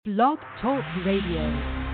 Blog Talk Radio.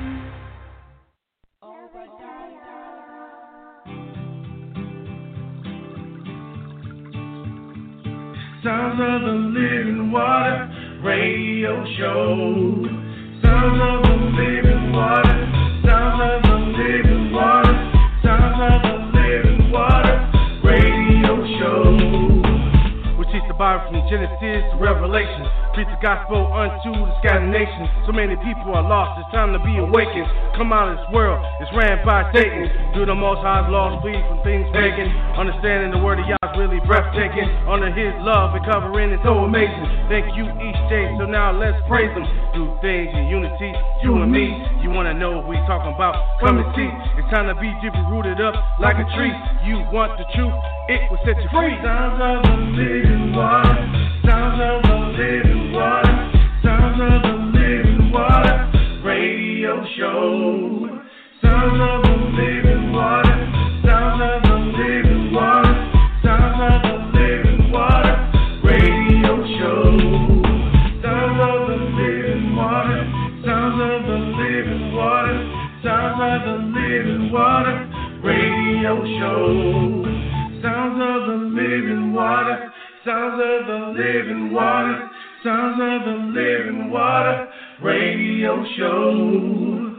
Sounds of the Living Water Radio Show. Sounds of the Living Water. Sounds of the Living Water. Sounds of the Living Water Radio Show. We teach the Bible from Genesis to Revelation. Preach the gospel unto the scattered nations. So many people are lost, it's time to be awakened. Come out of this world, it's ran by Satan. Do the Most High's laws, flee from things pagan. Understanding the word of Yah is really breathtaking. Under His love and covering is so amazing. Thank you each day, so now let's praise Him. Do things in unity, you and me. You wanna know what we talking about? Come and see. It's time to be deeply rooted up like a tree. You want the truth, it will set you free. Sounds of the living water. Sounds of the living water. Sounds of the living water radio show. Sounds of the living water. Sounds of the living water. Sounds of the living water radio show. Sounds of the living water. Sounds of the living water. Sounds of the living water radio show. Sounds of the living water. Sounds of the living water. Sounds of the living water radio show.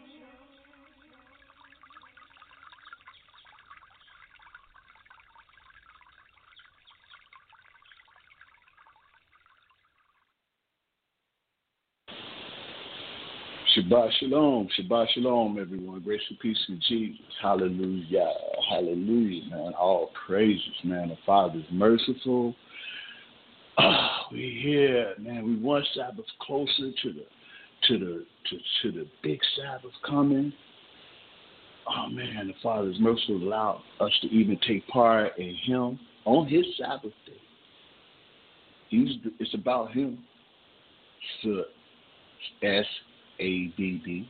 Shabbat shalom, everyone. Grace and peace in Jesus. Hallelujah, hallelujah, man. All praises, man. The Father is merciful. We here, man. We one Sabbath closer to the big Sabbath coming. Oh man, the Father is merciful to allow us to even take part in Him on His Sabbath day. It's about Him. So, Sabbth.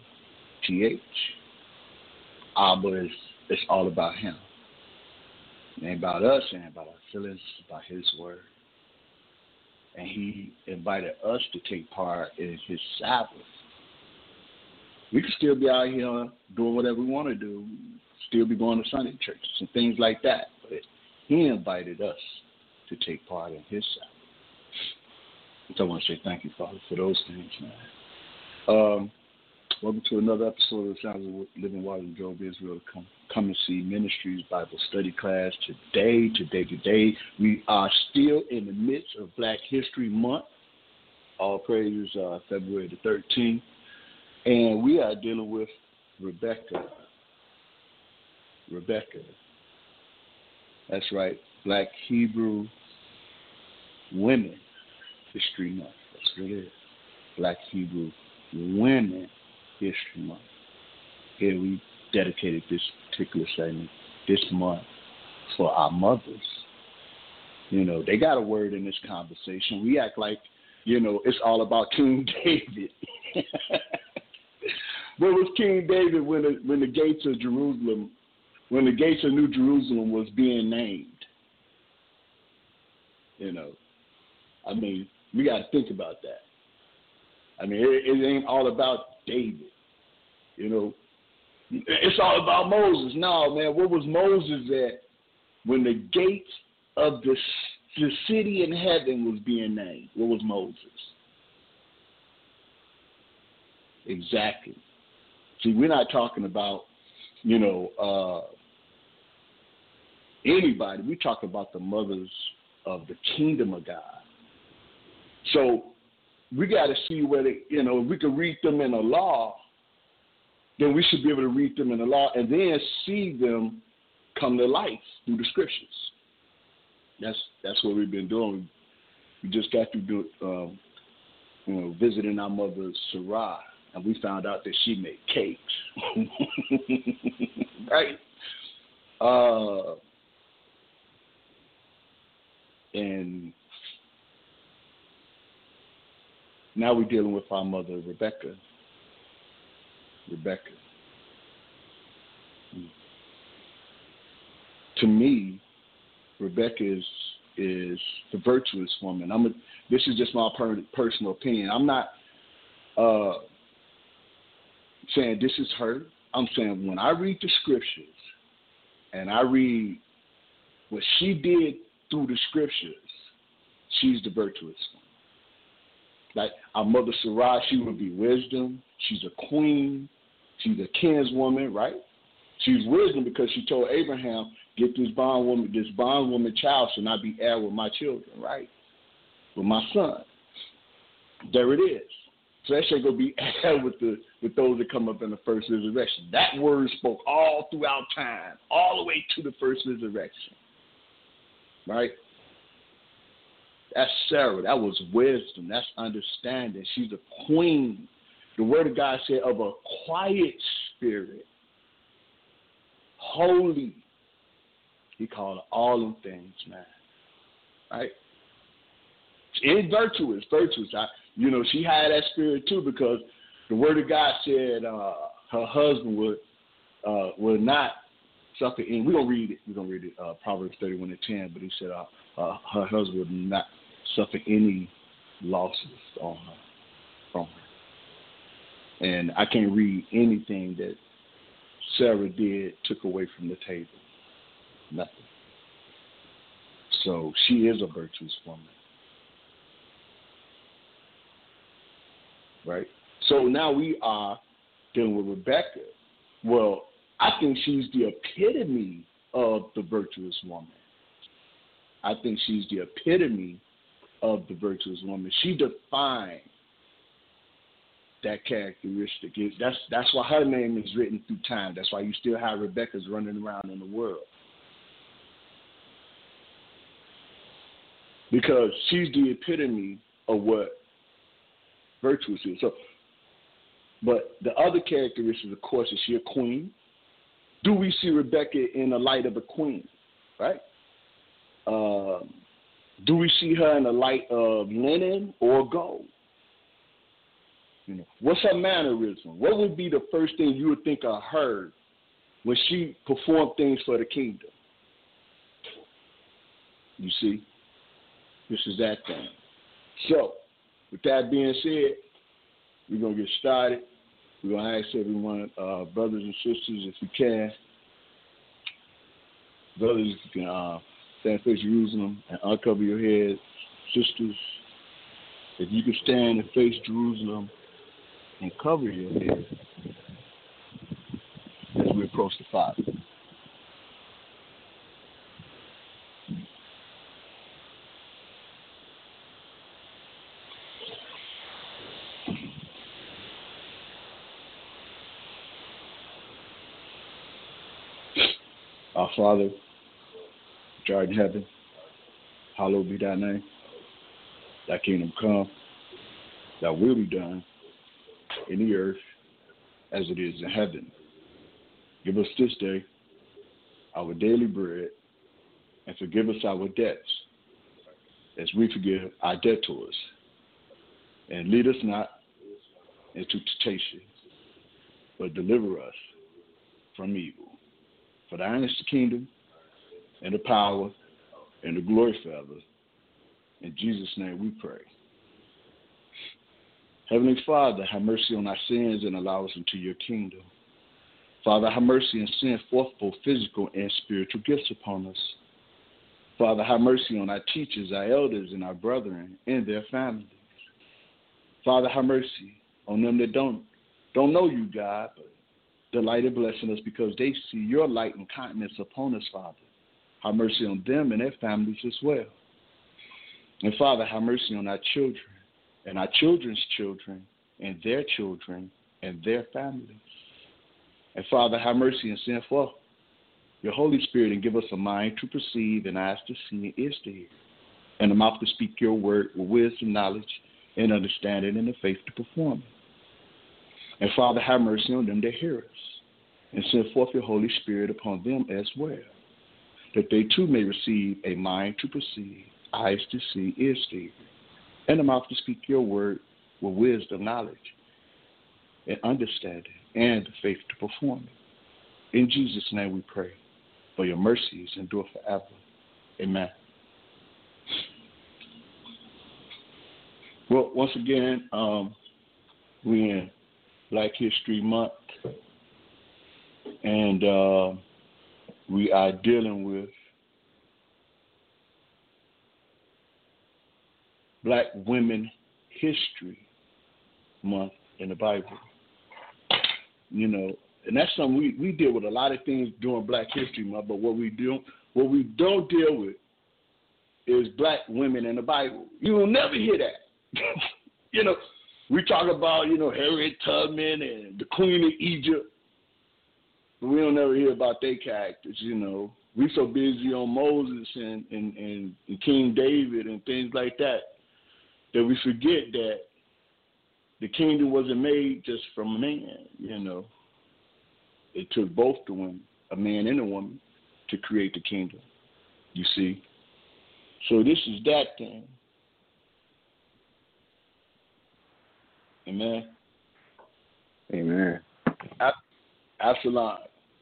Abba it's all about Him. It ain't about us, it ain't about our feelings, it's about His word. And He invited us to take part in His Sabbath. We can still be out here doing whatever we want to do, still be going to Sunday churches and things like that. But He invited us to take part in His Sabbath. So I want to say thank you, Father, for those things, man. Welcome to another episode of Sounds of Living Water in Job Israel. Come and see Ministries Bible Study Class today. We are still in the midst of Black History Month. All praises February the 13th. And we are dealing with Rebecca. That's right. Black Hebrew Women History Month. That's what it is. Black Hebrew Women History Month. Here we dedicated this particular segment this month for our mothers. You know, they got a word in this conversation. We act like, you know, it's all about King David. Where was King David when the gates of Jerusalem, when the gates of New Jerusalem was being named? You know, I mean, we got to think about that. I mean, it ain't all about David, you know. It's all about Moses. No, man, where was Moses at when the gates of the city in heaven was being named? Where was Moses? Exactly. See, we're not talking about, you know, anybody. We're talking about the mothers of the kingdom of God. So we got to see whether, you know, if we can read them in the law, then we should be able to read them in the law and then see them come to life through the scriptures. That's what we've been doing. We just got to do, you know, visiting our mother Sarah, and we found out that she made cakes. Right? And now we're dealing with our mother, Rebecca. To me, Rebecca is the virtuous woman. This is just my personal opinion. I'm not saying this is her. I'm saying when I read the scriptures and I read what she did through the scriptures, she's the virtuous one. Like our mother Sarah, she would be wisdom. She's a queen. She's a kinswoman, right? She's wisdom because she told Abraham, get this bondwoman child shall not be heir with my children, right? With my son. There it is. So that shall go be heir with those that come up in the first resurrection. That word spoke all throughout time, all the way to the first resurrection. Right? That's Sarah. That was wisdom. That's understanding. She's a queen. The word of God said of a quiet spirit, holy. He called her all them things, man. Right? And virtuous. She had that spirit too because the word of God said her husband would not suffer any. We're gonna read it. Proverbs 31:10. But he said her husband would not suffer any losses from her. And I can't read anything that Sarah did took away from the table. Nothing. So she is a virtuous woman. Right? So now we are dealing with Rebecca. Well, I think she's the epitome of the virtuous woman. I think she's the epitome of the virtuous woman. She defined that characteristic. That's why her name is written through time. That's why you still have Rebecca's running around in the world. Because she's the epitome of what virtuous is. So, but the other characteristic, of course, is she a queen. Do we see Rebecca in the light of a queen? Right? Do we see her in the light of linen or gold? What's her mannerism? What would be the first thing you would think of her when she performed things for the kingdom? You see? This is that thing. So, with that being said, we're going to get started. We're going to ask everyone, brothers and sisters, if you can. Brothers, if you can stand face Jerusalem and uncover your heads. Sisters, if you can stand and face Jerusalem and cover your head as we approach the Father. Our Father, which art in heaven, hallowed be thy name. Thy kingdom come, thy will be done in the earth as it is in heaven. Give us this day our daily bread, and forgive us our debts as we forgive our debtors. And lead us not into temptation, but deliver us from evil. For thine is the kingdom, and the power, and the glory forever. In Jesus' name we pray. Heavenly Father, have mercy on our sins and allow us into your kingdom. Father, have mercy and send forth both physical and spiritual gifts upon us. Father, have mercy on our teachers, our elders, and our brethren and their families. Father, have mercy on them that don't know you, God, but delight in blessing us because they see your light and kindness upon us, Father. Have mercy on them and their families as well. And Father, have mercy on our children and our children's children and their families. And Father, have mercy and send forth your Holy Spirit and give us a mind to perceive and eyes to see and ears to hear and a mouth to speak your word with wisdom, knowledge, and understanding and the faith to perform it. And Father, have mercy on them that hear us, and send forth your Holy Spirit upon them as well, that they too may receive a mind to perceive, eyes to see, ears to hear, and a mouth to speak your word with wisdom, knowledge, and understanding, and the faith to perform it. In Jesus' name we pray, for your mercies endure forever. Amen. Well, once again, We in Black History Month, and we are dealing with Black Women History Month in the Bible. You know, and that's something we deal with a lot of things during Black History Month, but what we don't deal with is Black women in the Bible. You will never hear that. You know, we talk about, Harriet Tubman and the Queen of Egypt, but we don't ever hear about their characters, We so busy on Moses and King David and things like that we forget that the kingdom wasn't made just from a man, It took both the women, a man and a woman, to create the kingdom, you see. So this is that thing. Amen. Amen. Absalom.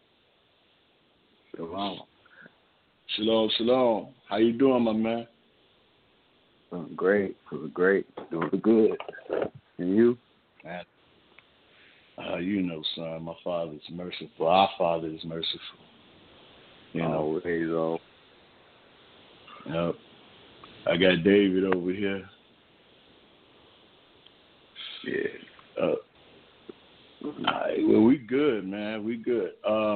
Shalom. Shalom, shalom. How you doing, my man? Feeling great. Doing good. And you? Man, son, my Father is merciful. Our Father is merciful. Always on. Yep. I got David over here. Yeah. All right. Well, we good, man. We good.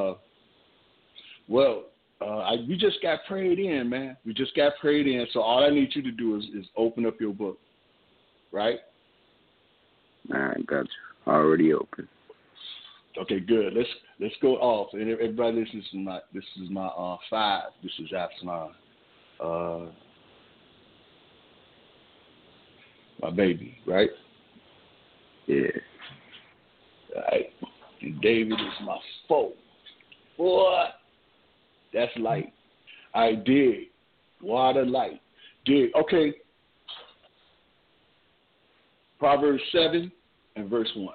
We just got prayed in, man. We just got prayed in. So all I need you to do is open up your book, right? All right, got you. Already open. Okay, good. Let's go off. And everybody, this is my 5. This is Absalom. My baby, right? Yeah. All right. And David is my 4. Boy, that's light. I dig. Water light. Dig. Okay. Proverbs 7 and verse 1.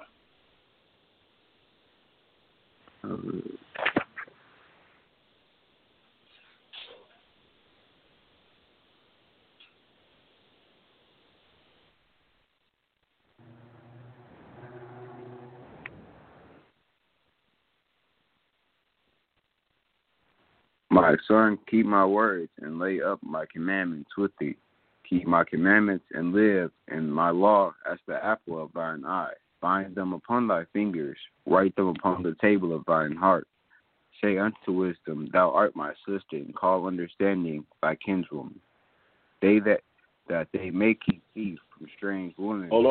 My son, keep my words and lay up my commandments with thee. Keep my commandments and live, and my law as the apple of thine eye. Bind them upon thy fingers, write them upon the table of thine heart. Say unto wisdom, thou art my sister, and call understanding thy kinswoman. They that they may keep thee from strange women. Hold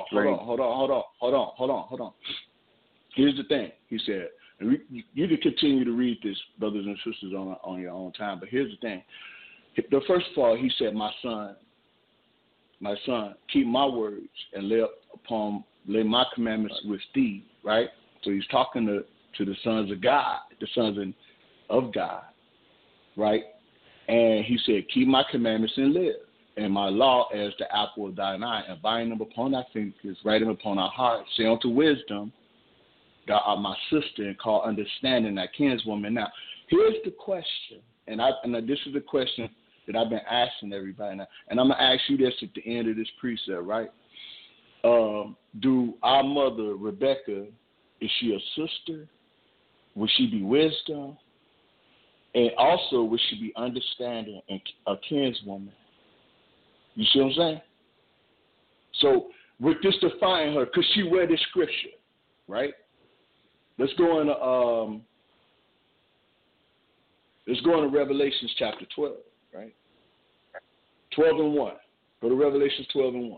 on. Here's the thing, he said. And you can continue to read this, brothers and sisters, on your own time. But here's the thing. The first of all, he said, my son, keep my words and lay my commandments with thee, right? So he's talking to the sons of God, the sons of God, right? And he said, keep my commandments and live, and my law as the apple of thine eye, and bind them upon thy fingers, write them upon our hearts. Say unto wisdom, thou art my sister, and call understanding thy kinswoman. Now, here's the question, and this is the question that I've been asking everybody now, and I'm going to ask you this at the end of this precept, right? Do our mother, Rebecca, is she a sister? Would she be wisdom? And also, would she be understanding and a kinswoman? You see what I'm saying? So, with this define her, could she wear this scripture, right? Let's go into Revelations chapter 12, right? 12 and 1. Go to Revelations 12 and 1.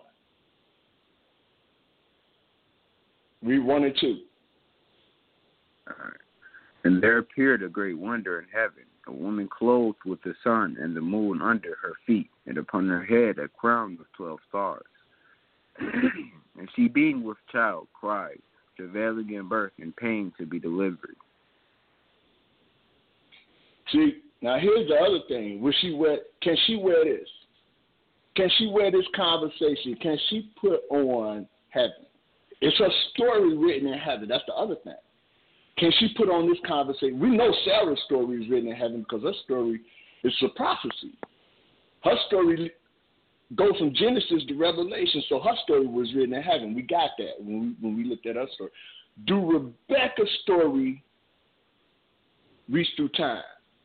Read 1 and 2. All right. And there appeared a great wonder in heaven, a woman clothed with the sun and the moon under her feet, and upon her head a crown of 12 stars. And she, being with child, cried, travailing in birth and pain to be delivered. See, now here's the other thing. Can she wear this? Can she wear this conversation? Can she put on heaven? It's a story written in heaven. That's the other thing. Can she put on this conversation? We know Sarah's story is written in heaven because her story is a prophecy. Her story go from Genesis to Revelation. So her story was written in heaven. We got that when we looked at her story. Do Rebecca's story reach through time?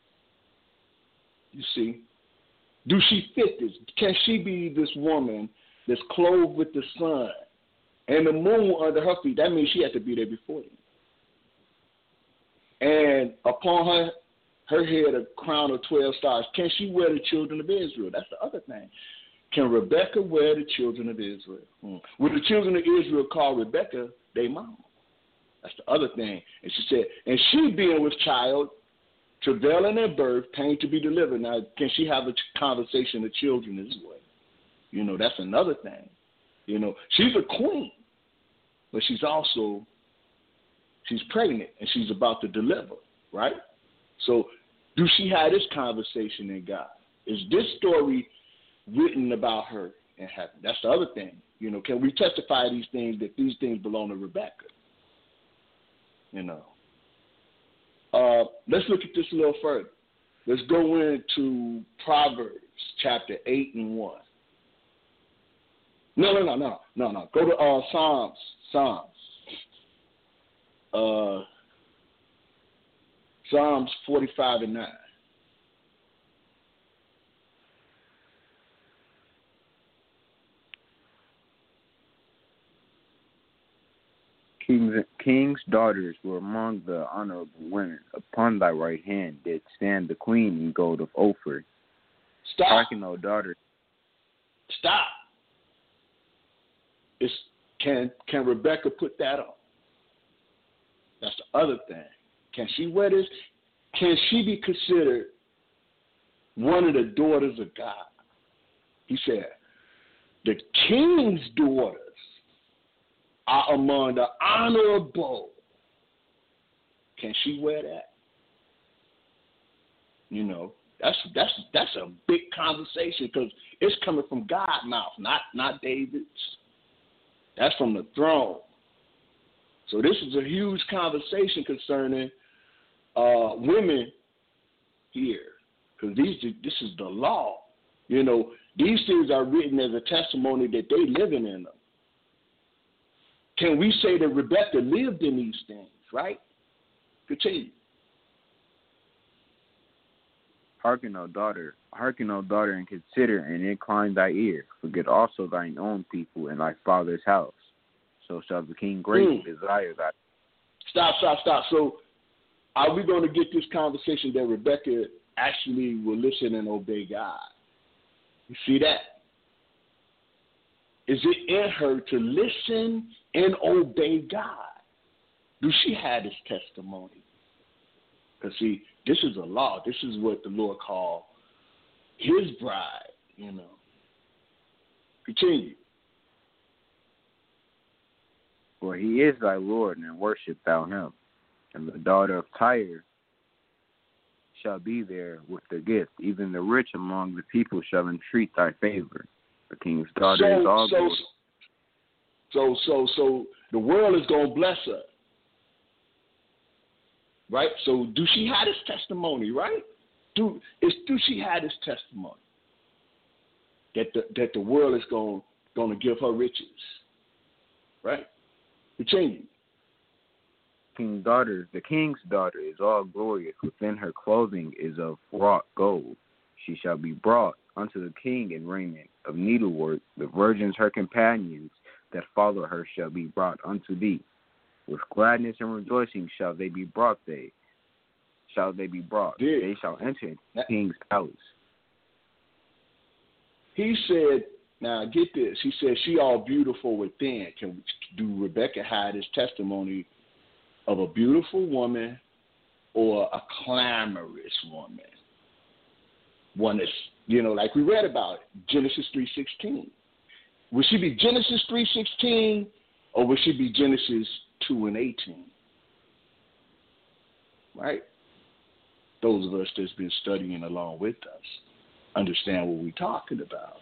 You see? Do she fit this? Can she be this woman that's clothed with the sun and the moon under her feet? That means she had to be there before them. And upon her head a crown of 12 stars. Can she wear the children of Israel? That's the other thing. Can Rebecca wear the children of Israel? Would the children of Israel call Rebecca their mama? That's the other thing. And she said, and she being with child, travailing in birth, pain to be delivered. Now, can she have a conversation of children as well? You know, that's another thing. You know, she's a queen, but she's pregnant and she's about to deliver, right? So do she have this conversation in God? Is this story written about her in heaven? That's the other thing. You know, can we testify these things, that these things belong to Rebecca? You know. Let's look at this a little further. Let's go into Proverbs chapter 8 and 1. No. Go to Psalms. Psalms 45 and 9. King's daughters were among the honorable women. Upon thy right hand did stand the queen in gold of Ophir. Stop. Hearken, O daughter. Stop. Can Rebecca put that on? That's the other thing. Can she wear this? Can she be considered one of the daughters of God? He said, the king's daughters are among the honorable. Can she wear that? You know, that's a big conversation because it's coming from God's mouth, not David's. That's from the throne. So this is a huge conversation concerning women here, because this is the law. You know, these things are written as a testimony that they living in them. Can we say that Rebecca lived in these things, right? Continue. Hearken, O daughter, and consider and incline thy ear. Forget also thine own people and thy father's house. So shall the king greatly desire thy. Stop. So are we going to get this conversation that Rebecca actually will listen and obey God? You see that? Is it in her to listen and obey God? Do she have this testimony? Because, see, this is a law. This is what the Lord called his bride, you know. Continue. For he is thy Lord, and worship thou him. And the daughter of Tyre shall be there with the gift. Even the rich among the people shall entreat thy favor. The king's daughter is all good. So the world is going to bless her. Right? So do she have this testimony, right? Do she have this testimony that the world is going to give her riches? Right? Continue. The king's daughter is all glorious. Within her clothing is of wrought gold. She shall be brought unto the king in raiment of needlework. The virgins, her companions that follow her, shall be brought unto thee. With gladness and rejoicing shall they be brought. They shall enter the king's palace. He said, now get this. He said she all beautiful within. Do Rebecca have this testimony of a beautiful woman or a clamorous woman? One that's, you know, like we read about Genesis 3:16. Would she be Genesis 3:16 or would she be Genesis 2:18? Right? Those of us that's been studying along with us understand what we're talking about.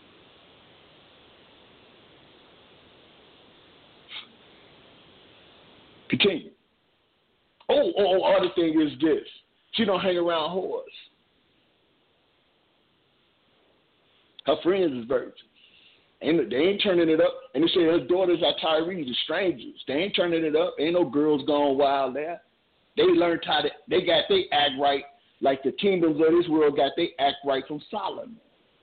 Continue. Other thing is this. She don't hang around whores. Her friends is virgins. And they ain't turning it up. And they say her daughters are Tyrese, the strangers. They ain't turning it up. Ain't no girls going wild there. They learned how to, they got they act right like the kingdoms of this world got they act right from Solomon.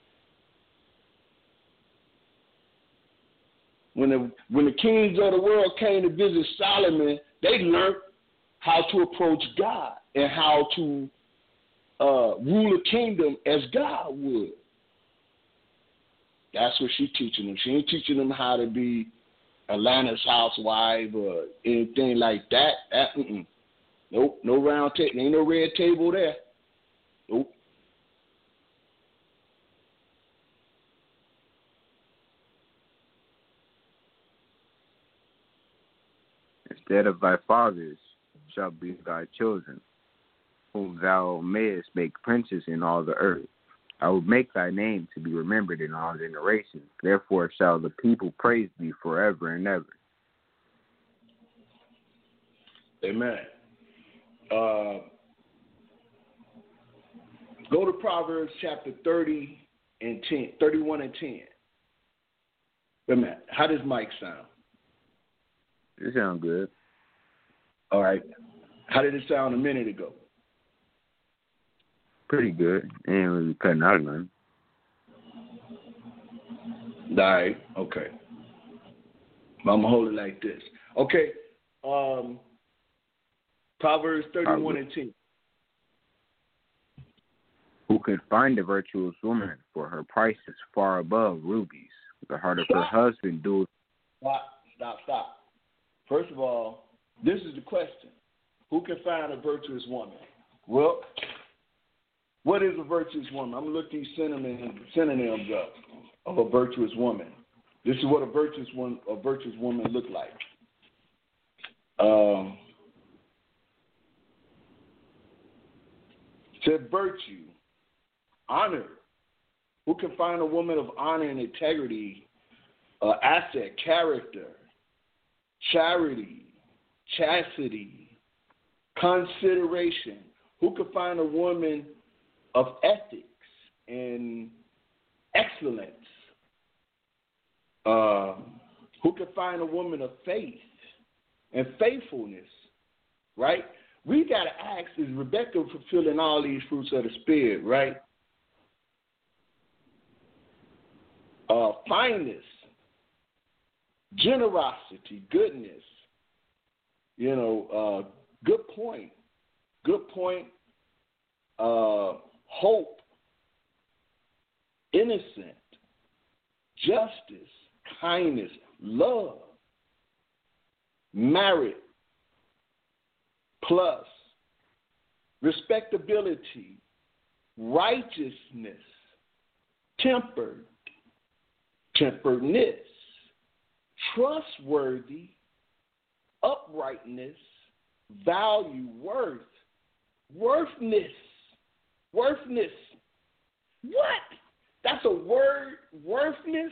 When the kings of the world came to visit Solomon, they learned how to approach God and how to rule a kingdom as God would. That's what she's teaching them. She ain't teaching them how to be Atlanta's housewife or anything like that. Nope, no round table. Ain't no red table there. Nope. Instead of thy fathers shall be thy children, whom thou mayest make princes in all the earth. I will make thy name to be remembered in all generations. Therefore shall the people praise thee forever and ever. Amen. Go to Proverbs chapter 30 and 10, 31 and 10. Wait a minute. How does Mike sound? It sounds good. All right. How did it sound a minute ago? Pretty good. Ain't really cutting out of nothing. All right. Okay. I'm going to hold it like this. Okay. Proverbs 31 and 10. Who can find a virtuous woman? For her price is far above rubies. The heart of her husband doeth. Stop. First of all, this is the question. Who can find a virtuous woman? Well, what is a virtuous woman? I'm going to look these synonyms up of a virtuous woman. This is what a virtuous woman look like. Said virtue, honor. Who can find a woman of honor and integrity, asset, character, charity, chastity, consideration? Who can find a woman of ethics and excellence? Who can find a woman of faith and faithfulness, right? We got to ask, is Rebecca fulfilling all these fruits of the Spirit, right? Kindness, generosity, goodness, good point, hope, innocent, justice, kindness, love, merit, plus respectability, righteousness, temperness, trustworthy, uprightness, value, worthness. What? That's a word, worthness?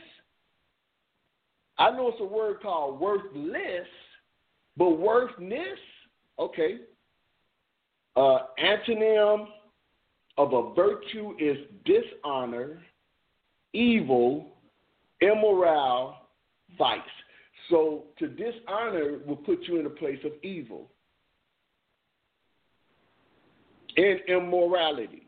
I know it's a word called worthless, but worthness? Okay. Antonym of a virtue is dishonor, evil, immoral, vice. So to dishonor will put you in a place of evil and immorality.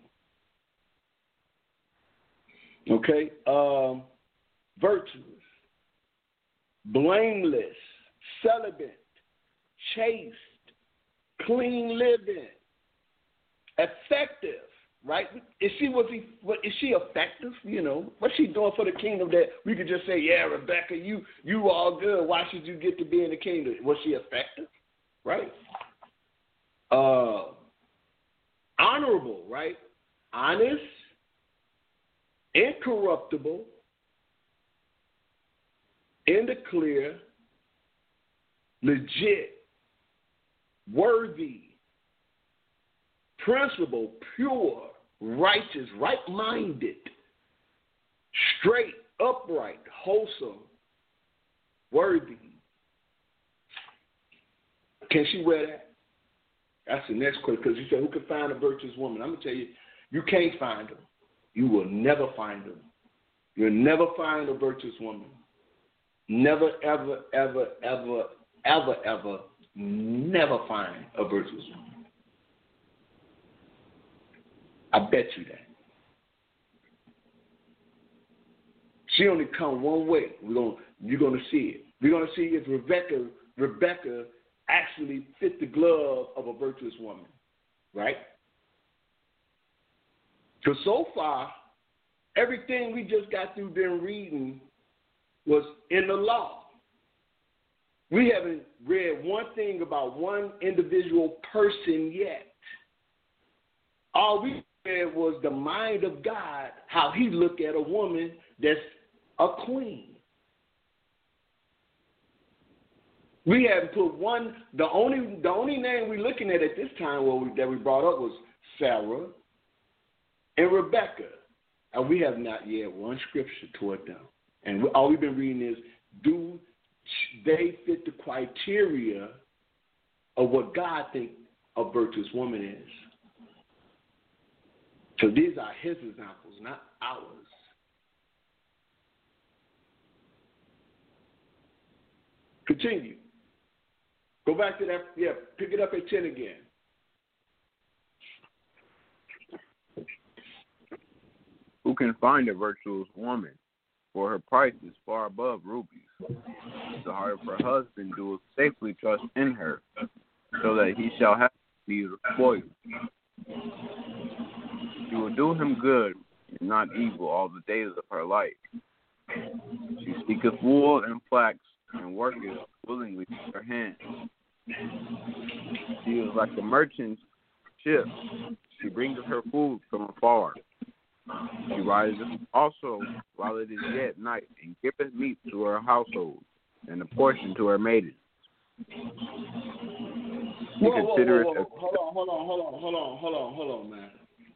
Okay? Virtuous, blameless, celibate, chaste, clean living, effective, right? Is she effective? What's she doing for the kingdom that we could just say, yeah, Rebecca, you all good. Why should you get to be in the kingdom? Was she effective? Right? Honorable, right? Honest, incorruptible, in the clear, legit, worthy, principled, pure, righteous, right-minded, straight, upright, wholesome, worthy. Can she wear that? That's the next question, because you said, who can find a virtuous woman? I'm going to tell you, you can't find them. You will never find them. You'll never find a virtuous woman. Never, ever, ever, ever, ever, ever, never find a virtuous woman. I bet you that. She only come one way. You're gonna see it. We're gonna see if Rebecca actually fit the glove of a virtuous woman, right? Because so far, everything we just got through been reading was in the law. We haven't read one thing about one individual person yet. All we read was the mind of God, how he looked at a woman that's a queen. We haven't put one. The only name we're looking at this time that we brought up was Sarah and Rebecca, and we have not yet one scripture toward them. And all we've been reading is, do they fit the criteria of what God thinks a virtuous woman is? So these are his examples, not ours. Continue. Go back to that. Yeah, pick it up at 10 again. Who can find a virtuous woman? For her price is far above rubies. The heart of her husband doeth safely trust in her, so that he shall have be spoiled. She will do him good and not evil all the days of her life. She seeketh wool and flax, and worketh willingly with her hands. She is like a merchant's ship. She bringeth her food from afar. She riseth also while it is yet night, and giveth meat to her household, and a portion to her maidens. Whoa. Hold on, man.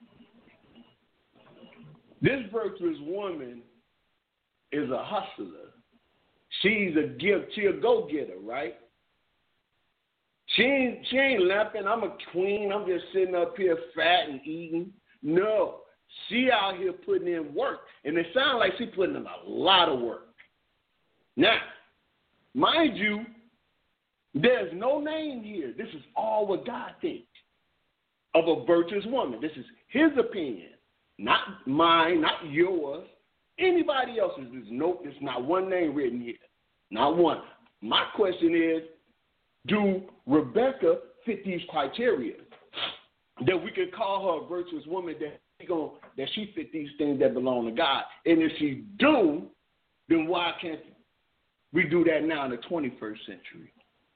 This virtuous woman is a hustler. She's a go-getter, right? She ain't lapping, I'm a queen, I'm just sitting up here fat and eating. No. She out here putting in work, and it sounds like she's putting in a lot of work. Now, mind you, there's no name here. This is all what God thinks of a virtuous woman. This is his opinion, not mine, not yours, anybody else's. There's not one name written here, not one. My question is, do Rebecca fit these criteria that we can call her a virtuous woman, that she fit these things that belong to God? And if she do, then why can't we do that now in the 21st century?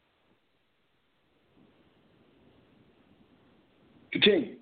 Continue.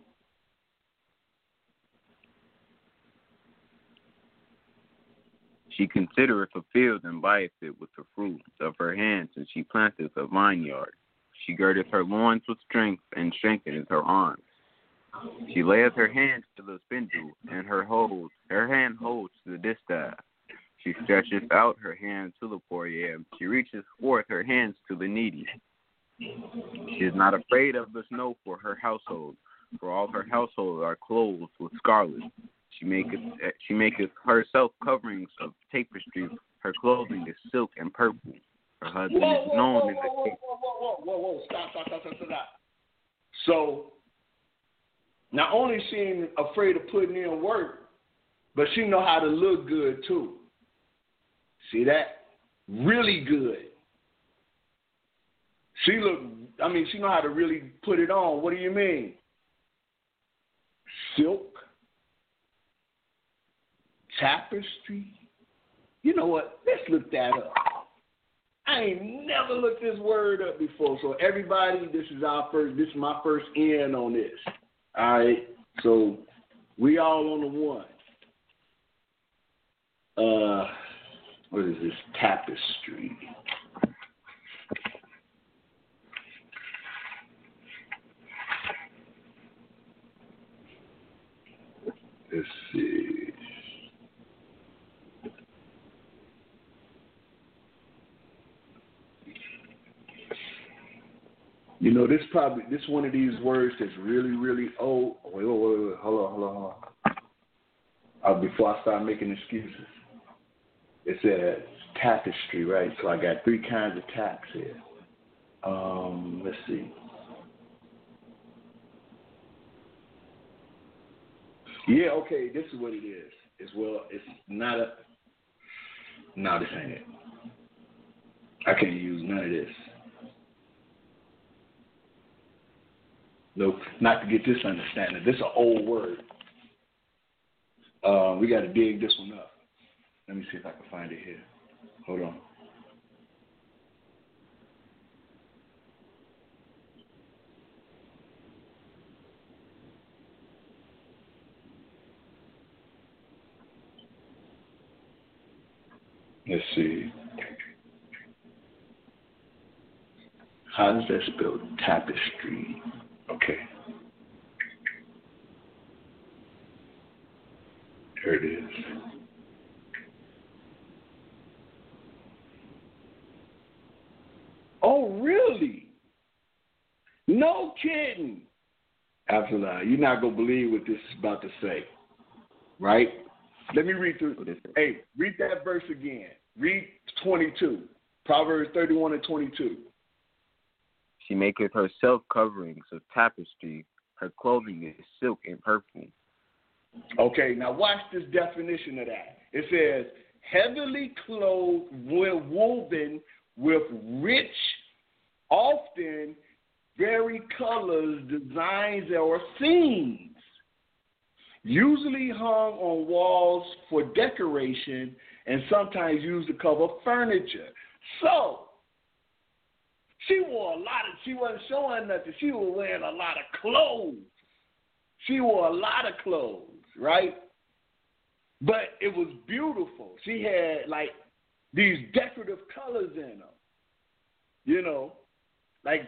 She considereth a field and buyeth it with the fruit of her hands, and she planteth a vineyard. She girdeth her loins with strength, and strengtheneth her arms. She layeth her hands to the spindle, and her hand holds to the distaff. She stretcheth out her hand to the poor, yea, she reacheth forth her hands to the needy. She is not afraid of the snow for her household, for all her household are clothed with scarlet. She maketh herself coverings of tapestry. Her clothing is silk and purple. Her husband is known in the cave. Whoa. Stop. So, not only she ain't afraid of putting in work, but she know how to look good too. See that? Really good. She know how to really put it on. What do you mean? Silk, tapestry. You know what? Let's look that up. I ain't never looked this word up before. So everybody, this is my first in on this. All right. So we all on the one. What is this? Tapestry. Let's see. You know, this one of these words that's really, really old. Wait, hold on. Before I start making excuses. it says tapestry, right? So I got 3 kinds of taps here. Let's see. Yeah, okay, this is what it is. It's not a. No, this ain't it. I can't use none of this. Nope, not to get this understanding. This is an old word. We got to dig this one up. Let me see if I can find it here. Hold on. Let's see. How does that spell tapestry? Okay. There it is. Oh, really? No kidding. Absolutely. You're not going to believe what this is about to say. Right? Let me read through this. Hey, read that verse again. Read 22. Proverbs 31 and 22. She maketh herself coverings of tapestry. Her clothing is silk and purple. Okay, now watch this definition of that. It says, heavily clothed, woven with rich, often varied colors, designs, or scenes, usually hung on walls for decoration and sometimes used to cover furniture. So, she wasn't showing nothing. She was wearing a lot of clothes. She wore a lot of clothes, right? But it was beautiful. She had, like, these decorative colors in them. You know, like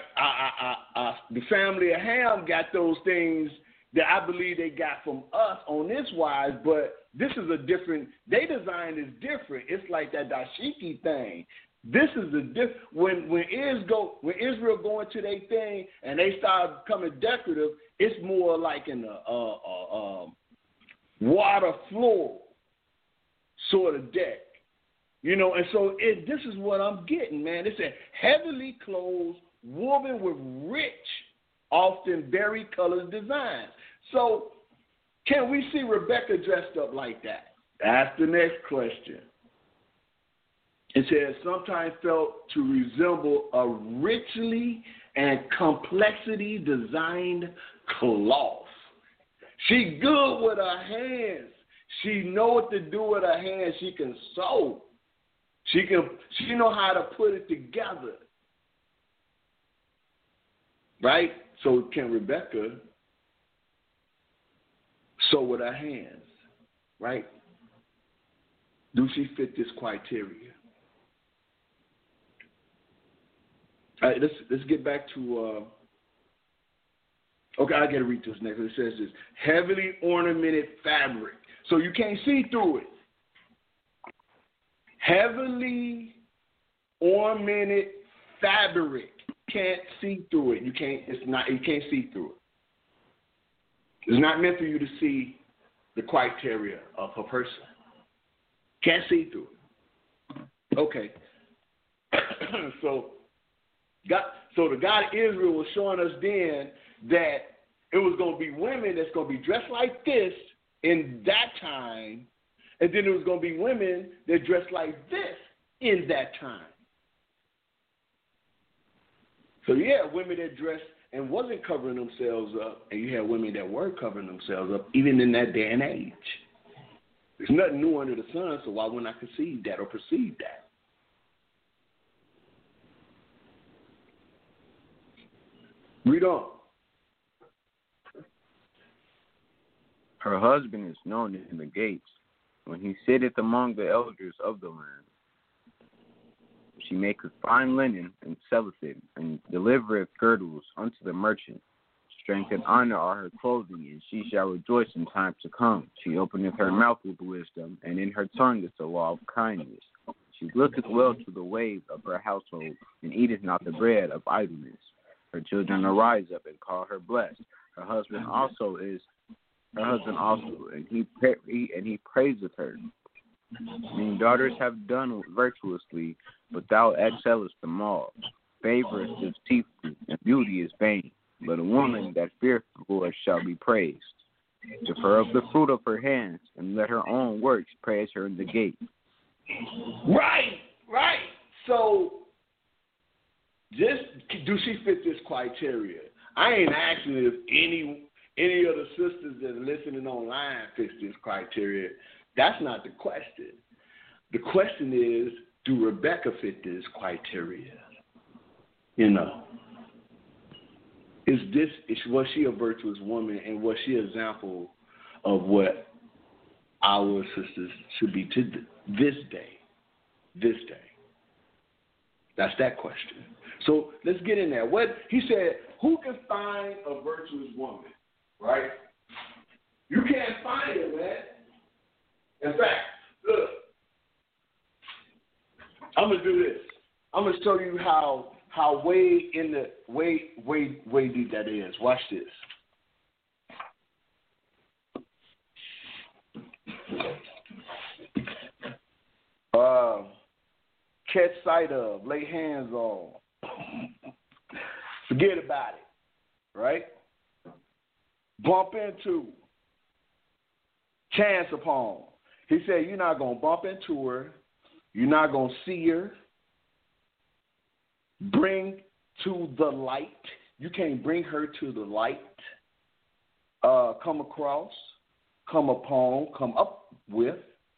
the family of Ham got those things that I believe they got from us on this wise, but this is a different, they design is different. It's like that dashiki thing. This is the when Israel go into their thing and they start becoming decorative, it's more like in a water floor sort of deck, you know. And so this is what I'm getting, man. It's a heavily clothed, woven with rich, often varied colors designs. So can we see Rebecca dressed up like that? That's the next question. It says, sometimes felt to resemble a richly and complexity designed cloth. She good with her hands. She know what to do with her hands. She can sew. She know how to put it together. Right? So can Rebecca sew with her hands? Right? Do she fit this criteria? All right, let's get back to, okay, I got to read this next. It says this, heavily ornamented fabric. So you can't see through it. Heavily ornamented fabric. Can't see through it. You can't see through it. It's not meant for you to see the criteria of a person. Can't see through it. Okay. So the God of Israel was showing us then that it was going to be women that's going to be dressed like this in that time, and then it was going to be women that dressed like this in that time. So you had women that dressed and wasn't covering themselves up, and you had women that were covering themselves up even in that day and age. There's nothing new under the sun, so why wouldn't I conceive that or perceive that? Read on. Her husband is known in the gates, when he sitteth among the elders of the land. She maketh fine linen, and selleth it, and delivereth girdles unto the merchant. Strength and honor are her clothing, and she shall rejoice in time to come. She openeth her mouth with wisdom, and in her tongue is the law of kindness. She looketh well to the ways of her household, and eateth not the bread of idleness. Her children arise up and call her blessed. Her husband also, and he praiseth her. Many daughters have done virtuously, but thou excellest them all. Favor is deceitful, and beauty is vain. But a woman that feareth the Lord shall be praised. Give her of the fruit of her hands, and let her own works praise her in the gate. Right. So, do she fit this criteria? I ain't asking if any of the sisters that are listening online fits this criteria. That's not the question. The question is, do Rebecca fit this criteria? Was she a virtuous woman, and was she an example of what our sisters should be to this day? That's that question. So let's get in there. What he said, who can find a virtuous woman? Right? You can't find it, man. In fact, look, I'm gonna do this. I'm gonna show you how way deep that is. Watch this. Catch sight of, lay hands on. Forget about it, right? Bump into, chance upon. He said you're not going to bump into her. You're not going to see her. Bring to the light. You can't bring her to the light. Come across, come upon, come up with,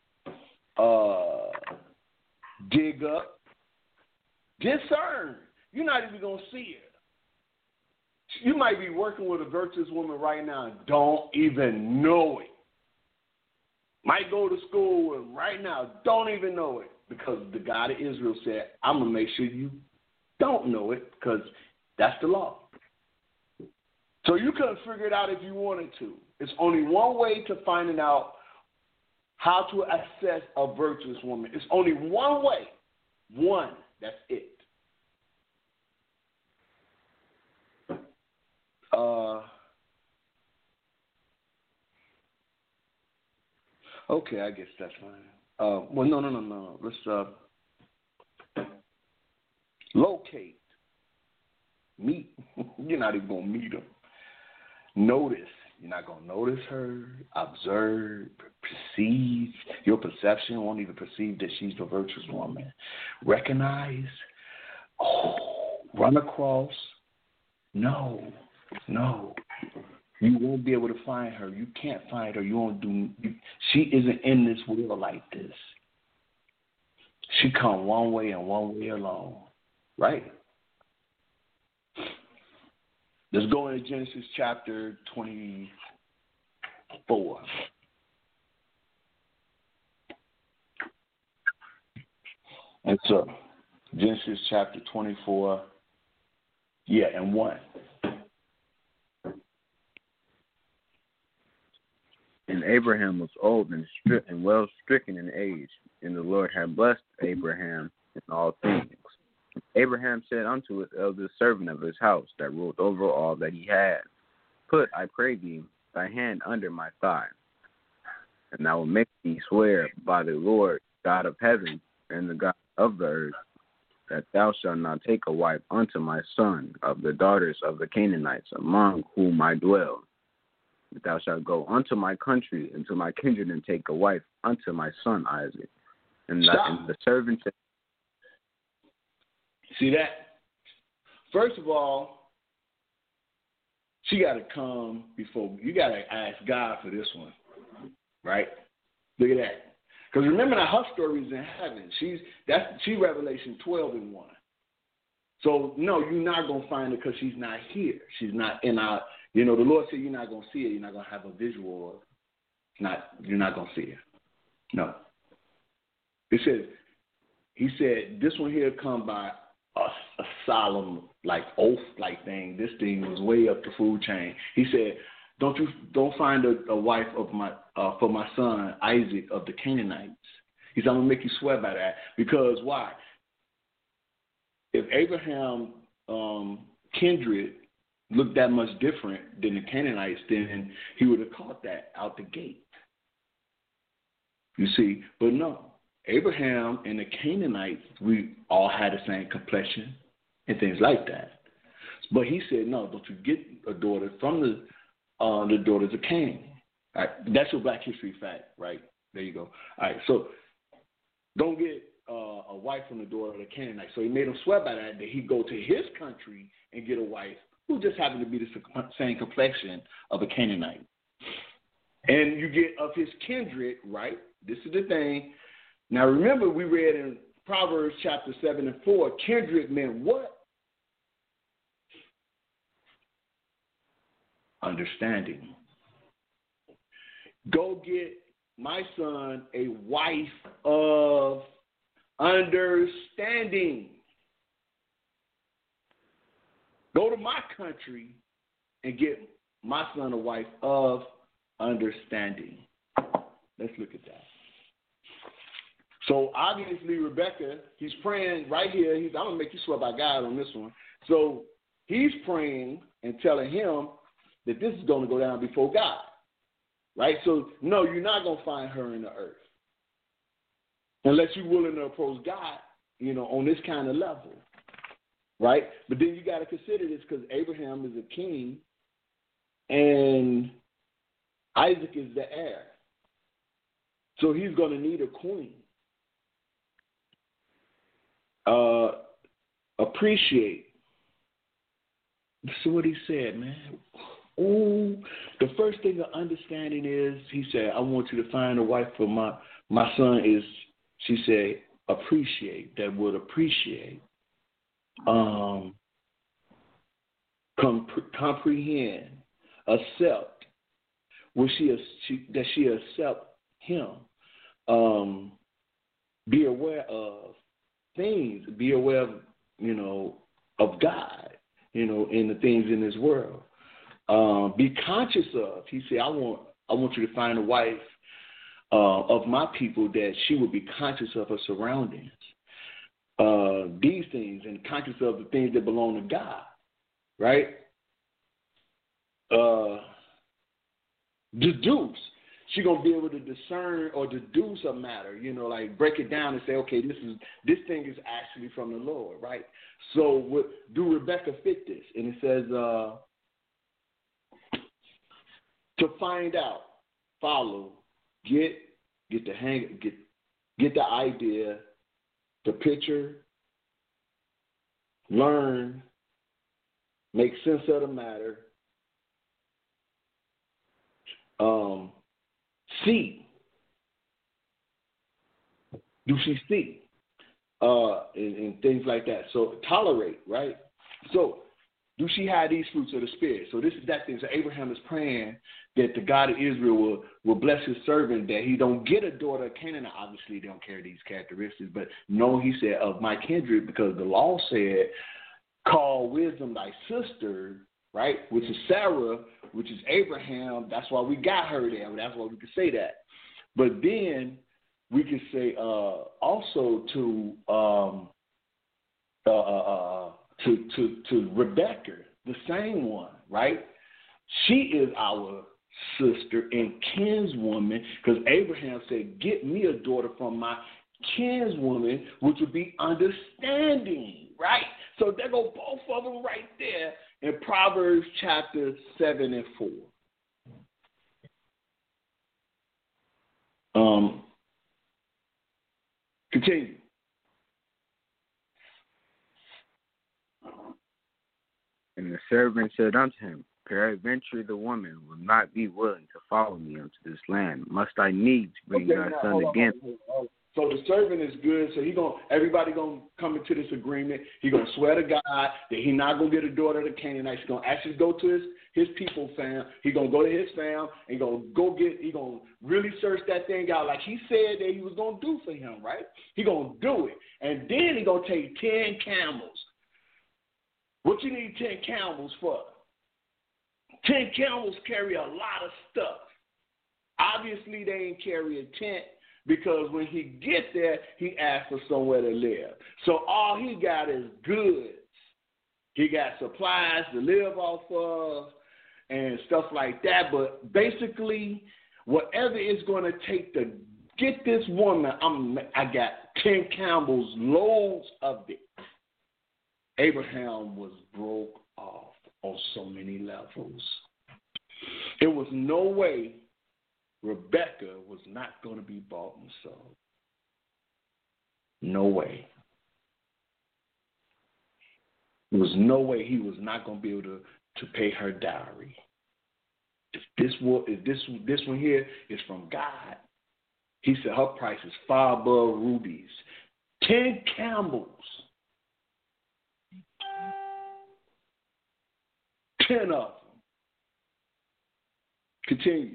dig up, discern. You're not even going to see her. You might be working with a virtuous woman right now and don't even know it. Might go to school with right now, don't even know it, because the God of Israel said, I'm going to make sure you don't know it, because that's the law. So you couldn't figure it out if you wanted to. It's only one way to finding out how to assess a virtuous woman. It's only one way. One. That's it. Okay, I guess that's fine. Well, no. Let's locate. Meet. You're not even going to meet them. Notice. You're not going to notice her. Observe. Perceive. Your perception won't even perceive that she's a virtuous woman. Recognize. Run across. No. You won't be able to find her. You can't find her. She isn't in this world like this. She come one way and one way alone. Right? Let's go into Genesis chapter 24. And so, Genesis chapter 24, and 1. And Abraham was old and well stricken in age, and the Lord had blessed Abraham in all things. Abraham said unto his eldest servant of his house that ruled over all that he had, Put, I pray thee, thy hand under my thigh, and I will make thee swear by the Lord God of heaven and the God of the earth, that thou shalt not take a wife unto my son of the daughters of the Canaanites, among whom I dwell. But thou shalt go unto my country and to my kindred, and take a wife unto my son Isaac. And the servant said, see that? First of all, she got to come before. You got to ask God for this one, right? Look at that. Because remember that her story is in heaven. She Revelation 12:1. So no, you're not gonna find her because she's not here. She's not in our. The Lord said you're not gonna see her. You're not gonna have a visual. You're not gonna see her. No. He said this one here come by a solemn oath thing. This thing was way up the food chain. He said, don't find a wife of my for my son Isaac of the Canaanites. He said, I'm gonna make you swear by that, because why? If Abraham kindred looked that much different than the Canaanites, then he would have caught that out the gate. You see, but no. Abraham and the Canaanites, we all had the same complexion and things like that. But he said, no, don't you get a daughter from the daughters of Cain. All right? That's a Black history fact, right? There you go. All right, so don't get a wife from the daughter of the Canaanite. So he made him swear by that he'd go to his country and get a wife who just happened to be the same complexion of a Canaanite. And you get of his kindred, right? This is the thing. Now remember, we read in Proverbs chapter 7 and 4, kindred meant what? Understanding. Go get my son a wife of understanding. Go to my country and get my son a wife of understanding. Let's look at that. So obviously Rebecca, he's praying right here. I'm going to make you swear by God on this one. So he's praying and telling him that this is going to go down before God. Right? So, no, you're not going to find her in the earth. Unless you're willing to approach God, on this kind of level. Right? But then you got to consider this because Abraham is a king and Isaac is the heir. So he's going to need a queen. Appreciate. This is what he said, man. Oh, the first thing of understanding is, he said, I want you to find a wife for my son is, she said, appreciate. That word appreciate. Comprehend, accept. Will that she accept him? Be aware of things. Be aware of, of God, in the things in this world. Be conscious of. He said, I want you to find a wife of my people that she would be conscious of her surroundings. These things, and conscious of the things that belong to God, right? Deduce. She's going to be able to discern or deduce a matter, like break it down and say, okay, this thing is actually from the Lord, right? So do Rebecca fit this? And it says, to find out, follow, get the hang, get the idea, the picture, learn, make sense of the matter, see. Do she see? And things like that. So tolerate, right? So do she have these fruits of the Spirit? So this is that thing. So Abraham is praying that the God of Israel will bless his servant, that he don't get a daughter of Canaan. Obviously, they don't carry these characteristics, but no, he said, of my kindred, because the law said, call wisdom thy sister, right, which is Sarah, which is Abraham. That's why we got her there. That's why we could say that. But then we could say also to Rebecca, the same one, right? She is our sister and kinswoman, because Abraham said, get me a daughter from my kinswoman, which would be understanding, right? So there go both of them right there in Proverbs chapter 7 and 4. Continue. And the servant said unto him, peradventure the woman will not be willing to follow me unto this land. Must I needs bring thy son again? So the servant is good. So everybody gonna come into this agreement. He gonna swear to God that he not gonna get a daughter of the Canaanites. He's gonna actually go to his people fam. He gonna go to his fam and he gonna really search that thing out like he said that he was gonna do for him, right? He gonna do it, and then he gonna take 10 camels. What you need 10 camels for? 10 camels carry a lot of stuff. Obviously, they ain't carry a tent, because when he get there, he asks for somewhere to live. So all he got is goods. He got supplies to live off of and stuff like that. But basically, whatever is going to take the get this woman. I got 10 camels, loads of it. Abraham was broke off on so many levels. There was no way Rebecca was not going to be bought and sold. No way. There was no way he was not going to be able to pay her dowry. If this one here is from God, he said her price is far above rubies. 10 camels. 10 of them. Continue.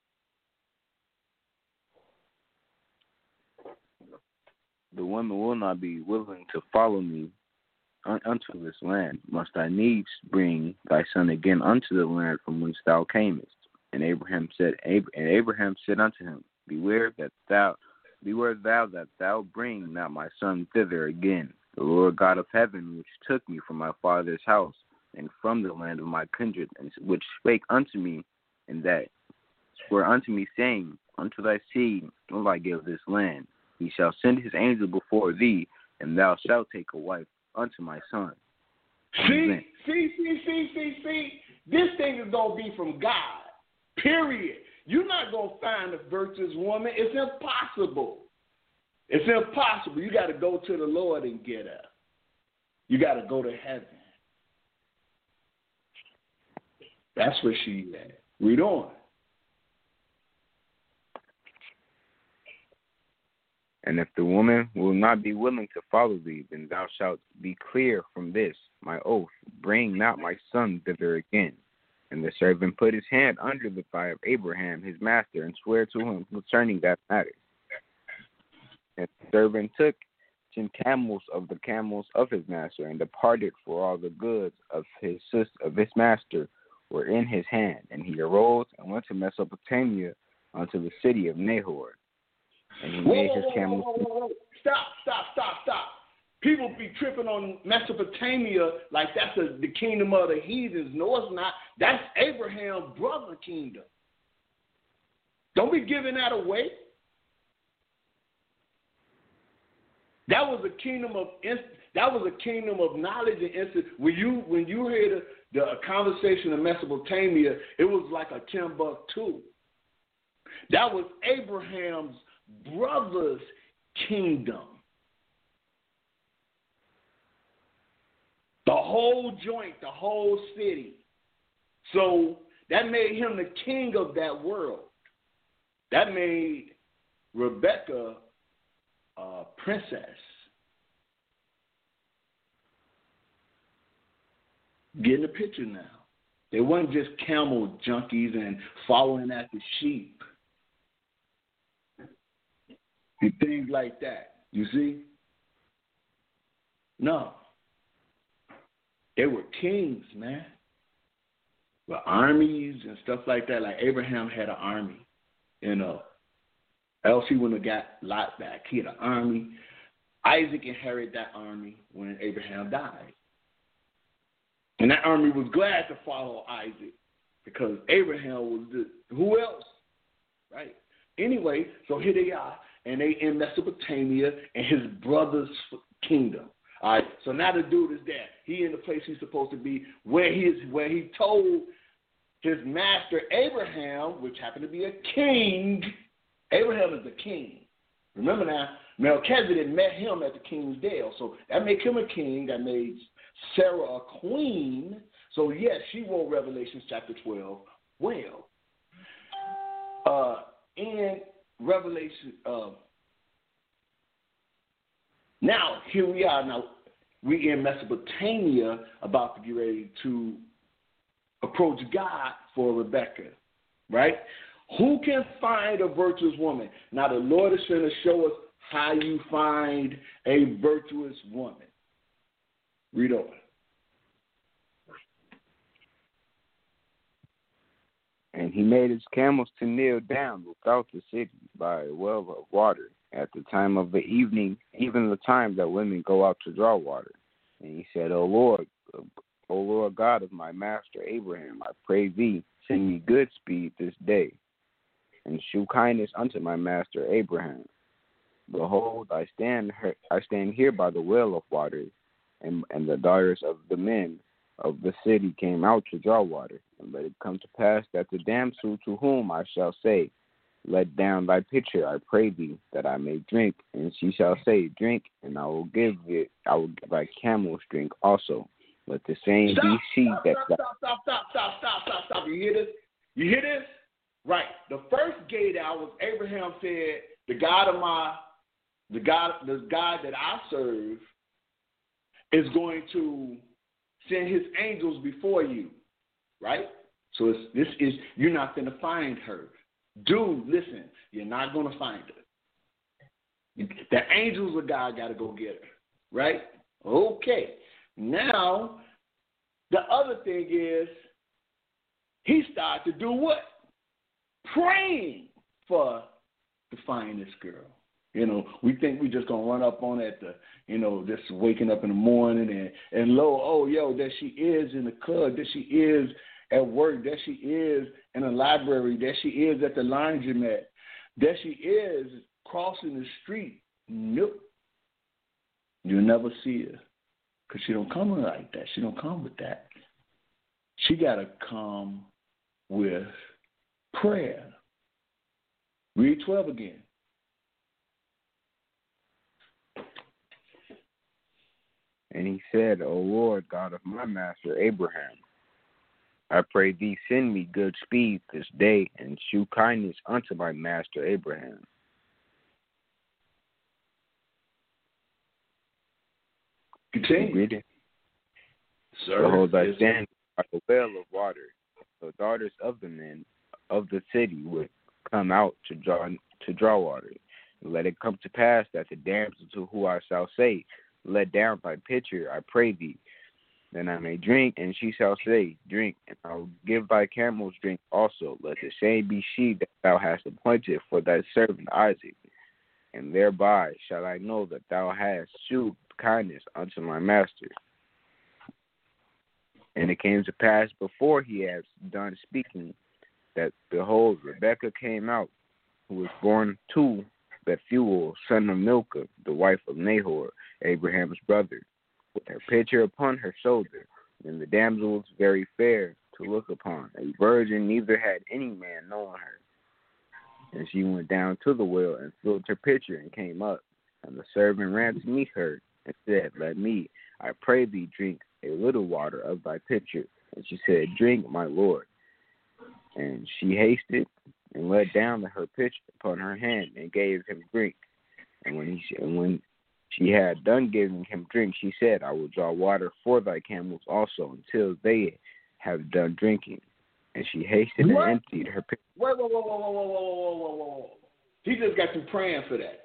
The woman will not be willing to follow me unto this land. Must I needs bring thy son again unto the land from whence thou camest? And Abraham said unto him, Beware thou that thou bring not my son thither again. The Lord God of heaven, which took me from my father's house and from the land of my kindred, and which spake unto me, and that swore unto me, saying, Unto thy seed will I give this land. He shall send his angel before thee, and thou shalt take a wife unto my son. See. This thing is going to be from God, period. You're not going to find a virtuous woman. It's impossible. It's impossible. You got to go to the Lord and get her. You got to go to heaven. That's where she's at. Read on. And if the woman will not be willing to follow thee, then thou shalt be clear from this, my oath. Bring not my son thither again. And the servant put his hand under the thigh of Abraham, his master, and swore to him concerning that matter. And the servant took 10 camels of the camels of his master, and departed, for all the goods of his master were in his hand. And he arose and went to Mesopotamia unto the city of Nahor. And he made his camels. Stop. People be tripping on Mesopotamia like that's the kingdom of the heathens. No, it's not. That's Abraham's brother kingdom. Don't be giving that away. That was a kingdom of knowledge and instant. When you hear the conversation of Mesopotamia, it was like a Timbuktu. That was Abraham's brother's kingdom. The whole joint, the whole city. So that made him the king of that world. That made Rebecca a princess. Getting the picture now. They weren't just camel junkies and following after sheep. And things like that. You see? No. They were kings, man. With armies and stuff like that. Like Abraham had an army, Else he wouldn't have got Lot back. He had an army. Isaac inherited that army when Abraham died. And that army was glad to follow Isaac because Abraham was who else? Right? Anyway, so here they are, and they in Mesopotamia and his brother's kingdom. All right, so now the dude is there. He in the place he's supposed to be, where he told his master Abraham, which happened to be a king. Abraham is the king. Remember now, Melchizedek met him at the king's dale, so that made him a king. That made Sarah a queen. So yes, she wrote Revelation chapter 12 well. In Revelation, now here we are. Now we in Mesopotamia, about to get ready to approach God for Rebecca, right? Who can find a virtuous woman? Now the Lord is going to show us how you find a virtuous woman. Read on. And he made his camels to kneel down without the city by a well of water at the time of the evening, even the time that women go out to draw water. And he said, O Lord God of my master Abraham, I pray thee, send me good speed this day. and shew kindness unto my master Abraham. Behold, I stand here by the well of water, and the daughters of the men of the city came out to draw water. And let it come to pass that the damsel to whom I shall say, let down thy pitcher, I pray thee, that I may drink. And she shall say, drink, and I will give thy camels drink also. Let the same be she that... Stop. You hear this? You hear this? Right. The first gate out was Abraham said, the God that I serve is going to send his angels before you. Right? So you're not going to find her. Dude, listen, you're not going to find her. The angels of God got to go get her, right? Okay. Now, the other thing is, he started to do what? Praying to find this girl. You know, we think we're just going to run up on it, just waking up in the morning and there she is in the club, there she is at work, there she is in a library, there she is at the laundromat, there she is crossing the street. Nope. You'll never see her because she don't come like that. She don't come with that. She got to come with prayer. Read 12 again. And he said, O Lord, God of my master Abraham, I pray thee send me good speed this day and shew kindness unto my master Abraham. Continue. Sir, behold, I stand by the well of water. The daughters of the men of the city would come out to draw water. Let it come to pass that the damsel to whom I shall say, let down thy pitcher, I pray thee, then I may drink, and she shall say, drink, and I will give thy camels drink also. Let the same be she that thou hast appointed for thy servant Isaac. And thereby shall I know that thou hast shewed kindness unto my master. And it came to pass before he had done speaking, that, behold, Rebekah came out, who was born to Bethuel, son of Milcah, the wife of Nahor, Abraham's brother, with her pitcher upon her shoulder. And the damsel was very fair to look upon, a virgin, neither had any man known her. And she went down to the well and filled her pitcher and came up. And the servant ran to meet her and said, let me, I pray thee, drink a little water of thy pitcher. And she said, drink, my lord. And she hasted and let down her pitcher upon her hand and gave him drink. And when she had done giving him drink, she said, I will draw water for thy camels also until they have done drinking. And she hasted and emptied her pitcher. Whoa. He just got you praying for that.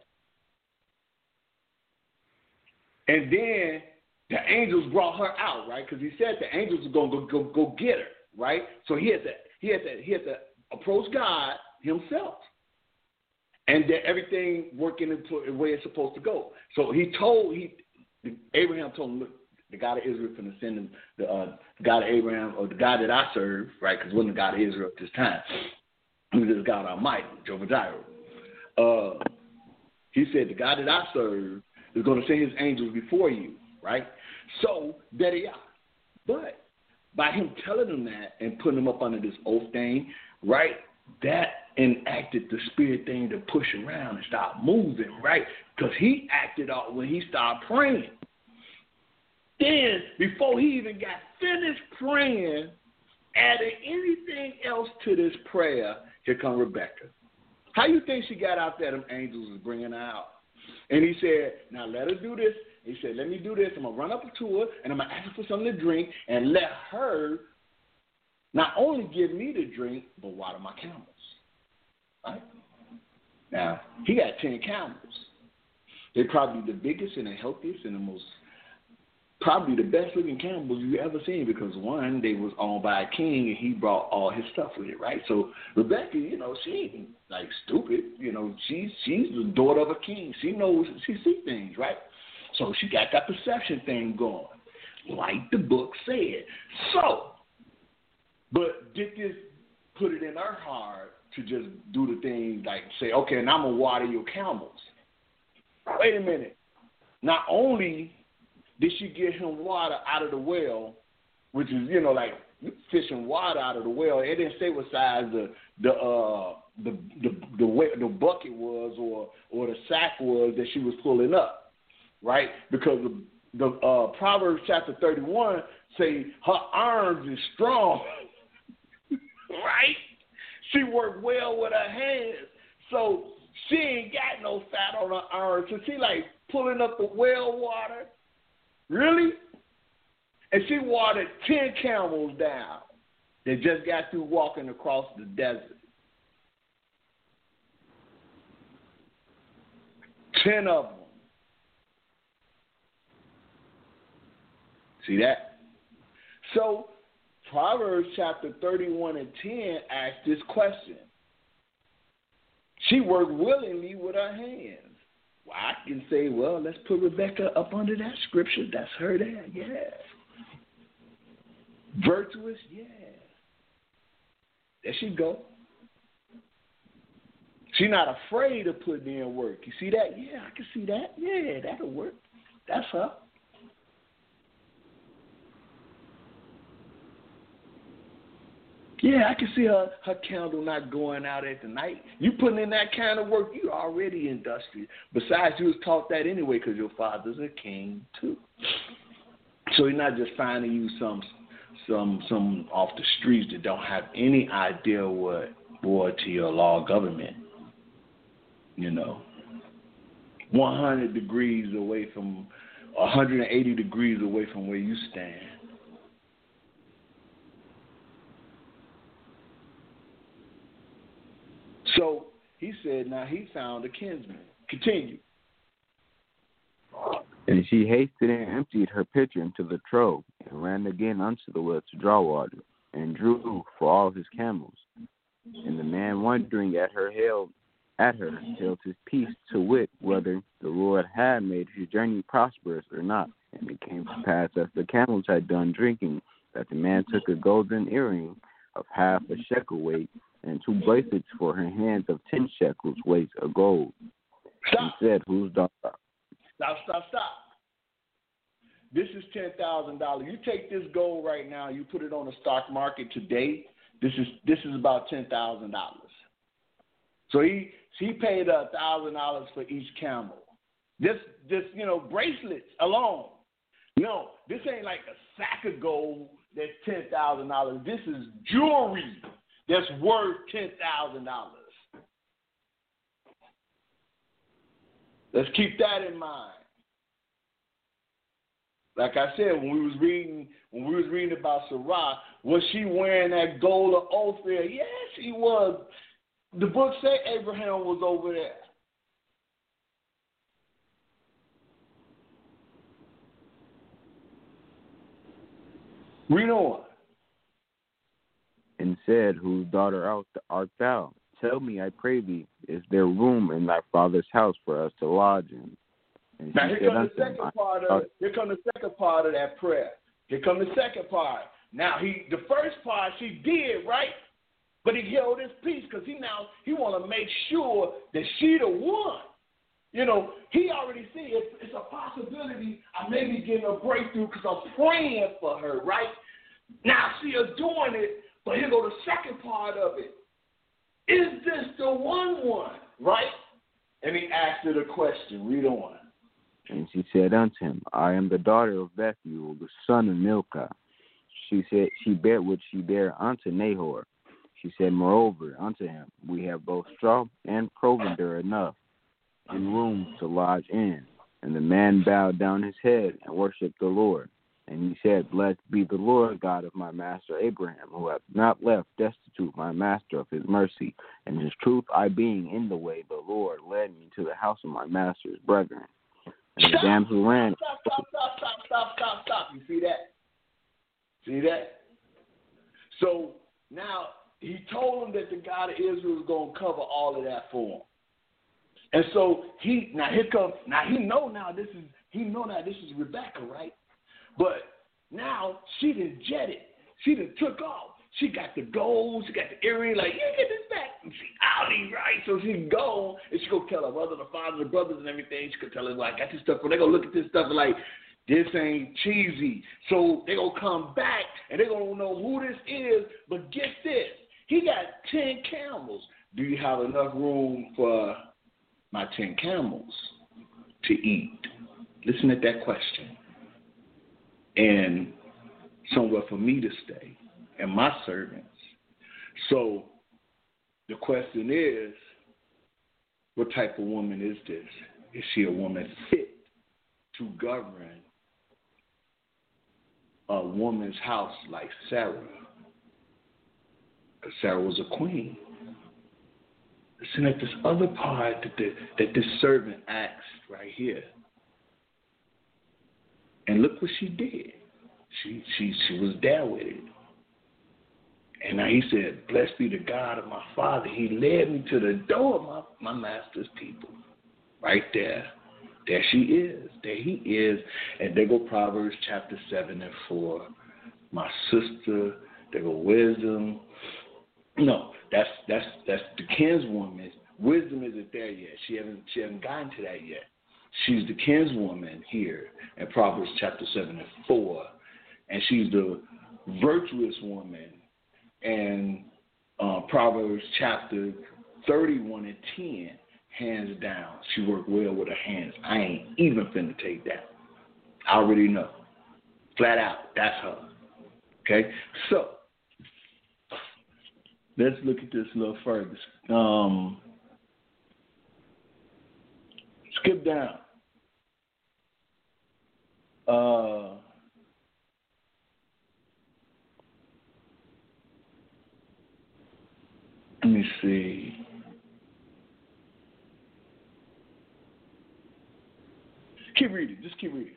And then the angels brought her out, right? Because he said the angels are going to go get her, right? So he had to approach God himself. And that everything working the way it's supposed to go. So Abraham told him, look, the God of Israel is going to send him, the God of Abraham, or the God that I serve, right? Because it wasn't the God of Israel at this time. He was just God Almighty, Jehovah Jireh. He said, the God that I serve is going to send his angels before you, right? So, there they are. But by him telling them that and putting them up under this oath thing, right, that enacted the spirit thing to push around and start moving, right? Because he acted out when he started praying. Then, before he even got finished praying, adding anything else to this prayer, here come Rebekah. How you think she got out there, them angels was bringing her out? And he said, now let her do this. He said, let me do this. I'm going to run up to her, and I'm going to ask her for something to drink, and let her not only give me the drink, but water my camels. Right? Now, he got 10 camels. They're probably the biggest and the healthiest and the most, probably the best-looking camels you've ever seen because, one, they was owned by a king, and he brought all his stuff with it, right? So Rebekah, she ain't, like, stupid. She's the daughter of a king. She knows, she sees things, right? So she got that perception thing going, like the book said. So, but did this put it in her heart to just do the thing like say, okay, and I'm going to water your camels. Wait a minute. Not only did she get him water out of the well, which is, like fishing water out of the well, it didn't say what size the bucket was or the sack was that she was pulling up, right? Because the Proverbs chapter 31 say her arms is strong, right? She worked well with her hands, so she ain't got no fat on her arms. So she like pulling up the well water, really? And she watered 10 camels down that just got through walking across the desert. 10 of them. See that? So Proverbs chapter 31 and 10 asks this question. She worked willingly with her hands. Well, I can say, well, let's put Rebecca up under that scripture. That's her there, yeah. Virtuous, yeah. There she go. She's not afraid of putting in work. You see that? Yeah, I can see that. Yeah, that'll work. That's her. Yeah, I can see her candle not going out at the night. You putting in that kind of work, you already industrious. Besides, you was taught that anyway because your father's a king too. So he's not just finding you some off the streets that don't have any idea what royalty or law government. 100 degrees away from, 180 degrees away from where you stand. So he said, now he found a kinsman. Continue. And she hasted and emptied her pitcher into the trough, and ran again unto the well to draw water, and drew for all his camels. And the man wondering at her held his peace, to wit whether the Lord had made his journey prosperous or not. And it came to pass, as the camels had done drinking, that the man took a golden earring of half a shekel weight, and 2 bracelets for her hands of 10 shekels weight of gold. Stop. And said, whose daughter? Stop. This is $10,000. You take this gold right now, you put it on the stock market today, this is about $10,000. So he paid $1,000 for each camel. This bracelets alone. No, this ain't like a sack of gold that's $10,000. This is jewelry that's worth $10,000. Let's keep that in mind. Like I said, when we was reading about Sarah, was she wearing that gold of Ophir? Yes, she was. The book said Abraham was over there. Read on. And said, whose daughter art thou? Tell me, I pray thee, is there room in thy father's house for us to lodge in? And now here comes the second part of that prayer. Here comes the second part. Now the first part she did, right? But he held his peace because he want to make sure that she the one. He already see it's a possibility I may be getting a breakthrough because I'm praying for her, right? Now she is doing it, but here go the second part of it. Is this the one, right? And he asked her the question. Read on. And she said unto him, I am the daughter of Bethuel, the son of Milcah. She said, she bare what she bare unto Nahor. She said, moreover, unto him, we have both straw and provender enough, and rooms to lodge in. And the man bowed down his head and worshipped the Lord. And he said, blessed be the Lord God of my master Abraham, who hath not left destitute my master of his mercy. And his truth I being in the way, the Lord led me to the house of my master's brethren. And the damsel ran. Stop. You see that? So now he told him that the God of Israel was going to cover all of that for him. And so he know this is Rebecca, right? But now she done jetted. She done took off. She got the gold, she got the earring, like, you get this back. And she outie, right? So she go, and she go tell her mother, the father, the brothers, and everything. She could tell her, like, I got this stuff. But they go look at this stuff and like, this ain't cheesy. So they gonna come back, and they gonna know who this is. But get this, he got 10 camels. Do you have enough room for my 10 camels to eat? Listen at that question. And somewhere for me to stay and my servants. So the question is, what type of woman is this? Is she a woman fit to govern a woman's house like Sarah? Because Sarah was a queen. Listen at this other part that this servant asked right here. And look what she did. She was there with it. And now he said, blessed be the God of my father. He led me to the door of my master's people. Right there. There she is. There he is. And there go Proverbs chapter 7 and 4. My sister. There go wisdom. No, that's the kinswoman. Wisdom isn't there yet. She hasn't gotten to that yet. She's the kinswoman here in Proverbs chapter 7 and 4. And she's the virtuous woman in Proverbs chapter 31 and 10. Hands down, she worked well with her hands. I ain't even finna take that. I already know. Flat out, that's her. Okay? So, let's look at this a little further. Skip down. Let me see. Keep reading. Just keep reading.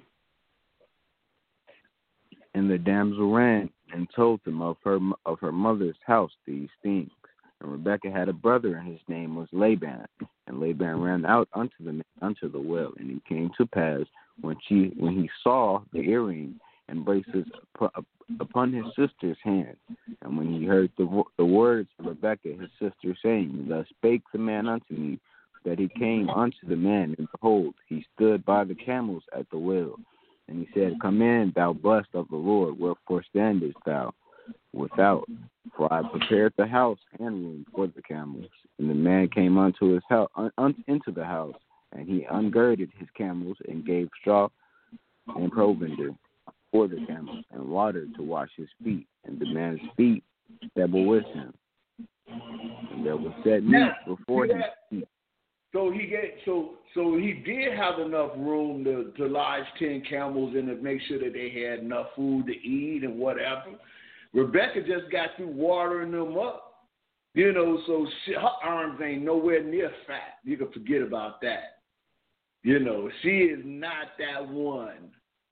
And the damsel ran and told them of her mother's house these things. And Rebekah had a brother, and his name was Laban. And Laban ran out unto the well. And it came to pass, when he saw the earring and bracelets upon his sister's hand, and when he heard the words of Rebekah his sister, saying, Thus spake the man unto me, that he came unto the man, and behold, he stood by the camels at the well. And he said, Come in, thou blessed of the Lord, wherefore standest thou without? For I prepared the house and room for the camels. And the man came unto his house, into the house, and he ungirded his camels, and gave straw and provender for the camels, and water to wash his feet, and the man's feet that were with him. And there was set meat before him. So he did have enough room to lodge 10 camels and to make sure that they had enough food to eat and whatever. Rebecca just got through watering them up, so her arms ain't nowhere near fat. You can forget about that. She is not that one.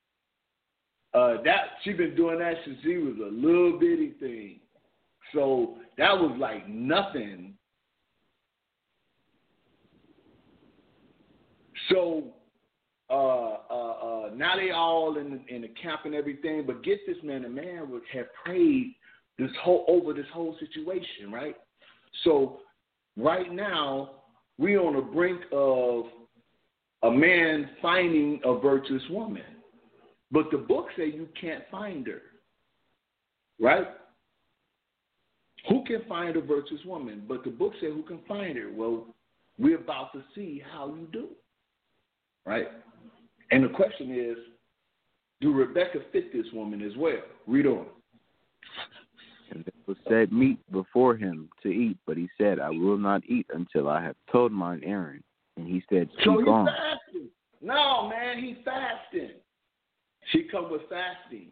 She been doing that since she was a little bitty thing. So that was like nothing. So now they all in the camp and everything. But get this, man, the man would have prayed over this whole situation, right? So right now we're on the brink of a man finding a virtuous woman, but the book say you can't find her, right? Who can find a virtuous woman? But the book say who can find her? Well, we're about to see how you do. Right? And the question is, do Rebecca fit this woman as well? Read on. And there was set meat before him to eat, but he said, I will not eat until I have told mine errand. And he said, Speak so he's on. Fasting. No, man, he's fasting. She come with fasting.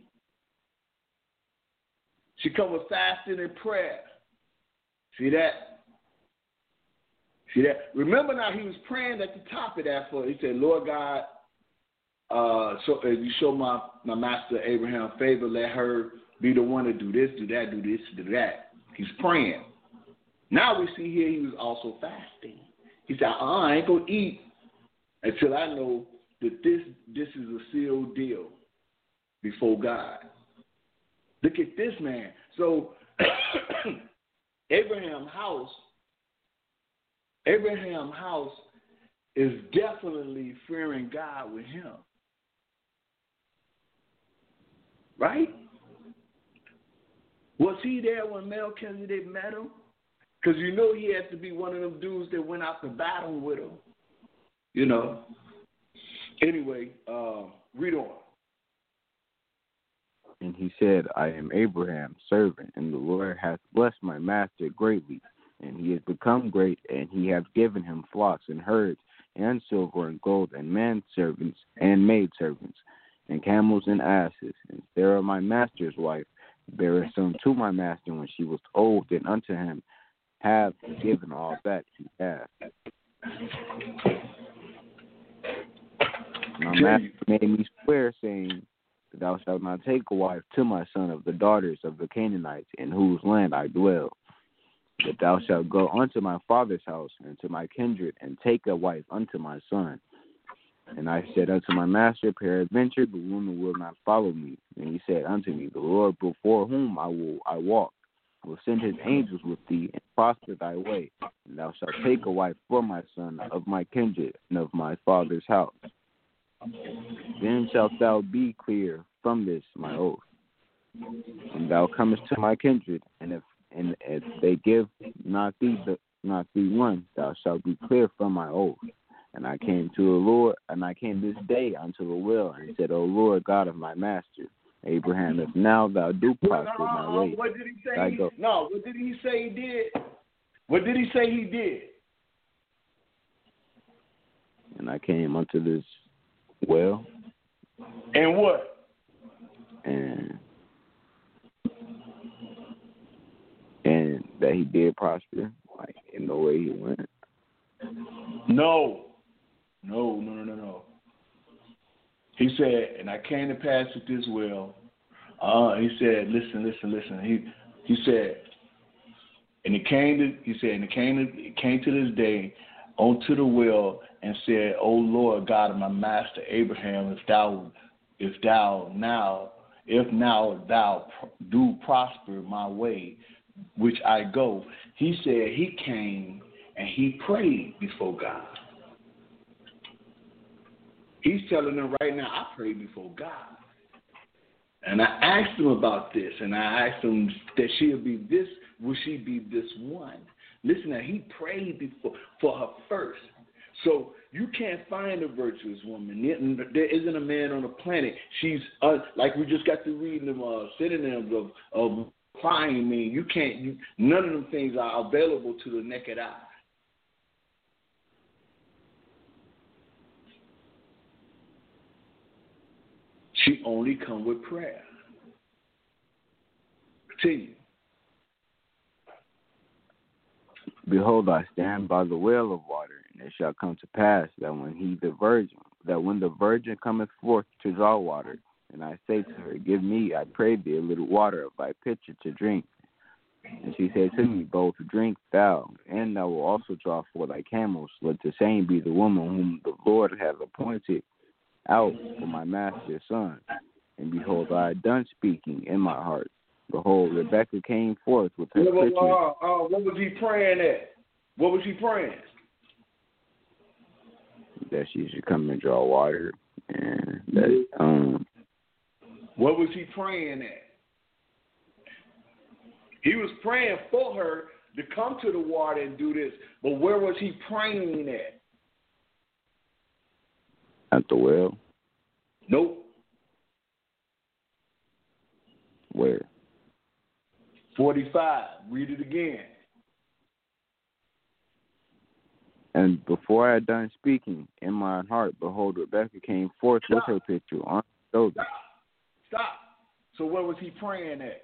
She come with fasting and prayer. See that? See that? Remember now, he was praying at the top of that for. He said, Lord God, so if you show my master Abraham favor, let her be the one to do this, do that, do this, do that. He's praying. Now we see here he was also fasting. He said, I ain't going to eat until I know that this is a sealed deal before God. Look at this man. So Abraham's house is definitely fearing God with him. Right? Was he there when Melchizedek met him? Because you know he had to be one of them dudes that went out to battle with him. You know. Anyway, read on. And he said, I am Abraham's servant, and the Lord hath blessed my master greatly, and he has become great, and he hath given him flocks and herds, and silver and gold, and manservants and maidservants, and camels and asses. And Sarah my master's wife bare a son to my master when she was old, and unto him have given all that he hath. My master made me swear, saying, Thou shalt not take a wife to my son of the daughters of the Canaanites, in whose land I dwell. But thou shalt go unto my father's house, and to my kindred, and take a wife unto my son. And I said unto my master, Peradventure the woman will not follow me. And he said unto me, The Lord before whom I walk will send his angels with thee, and prosper thy way. And thou shalt take a wife for my son of my kindred, and of my father's house. Then shalt thou be clear from this my oath. And thou comest to my kindred, and if they give not thee one, thou shalt be clear from my oath. And I came to the Lord, and I came this day unto the well, and said, O Lord God of my master, Abraham, if now thou do prosper my way. What did he say? No, what did he say he did? What did he say he did? And I came unto this well. And what? And that he did prosper, like in the way he went. No. He said, and I came to pass at this well. He said, listen. He said, and it came to this day unto the well, and said, O Lord God of my master Abraham, if now thou do prosper my way, which I go. He said he came and he prayed before God. He's telling them right now, I prayed before God. And I asked him about this, and I asked him that will she be this one? Listen, now he prayed for her first. So you can't find a virtuous woman. There isn't a man on the planet. She's like we just got to reading them synonyms of fine. Mean none of them things are available to the naked eye. She only come with prayer. Continue. Behold, I stand by the well of water, and it shall come to pass that when the virgin cometh forth to draw water, and I say to her, Give me, I pray thee, a little water of thy pitcher to drink. And she said to me, Both drink thou, and thou wilt also draw for thy camels. Let the same be the woman whom the Lord hath appointed out for my master's son. And behold, I had done speaking in my heart. Behold, Rebekah came forth with her pitcher. What was he praying at? What was he praying? That she should come and draw water. And that, what was he praying at? He was praying for her to come to the water and do this. But where was he praying at? At the well? Nope. Where? 45. Read it again. And before I had done speaking in my heart, behold, Rebekah came forth with her pitcher on her shoulder. Stop. So where was he praying at?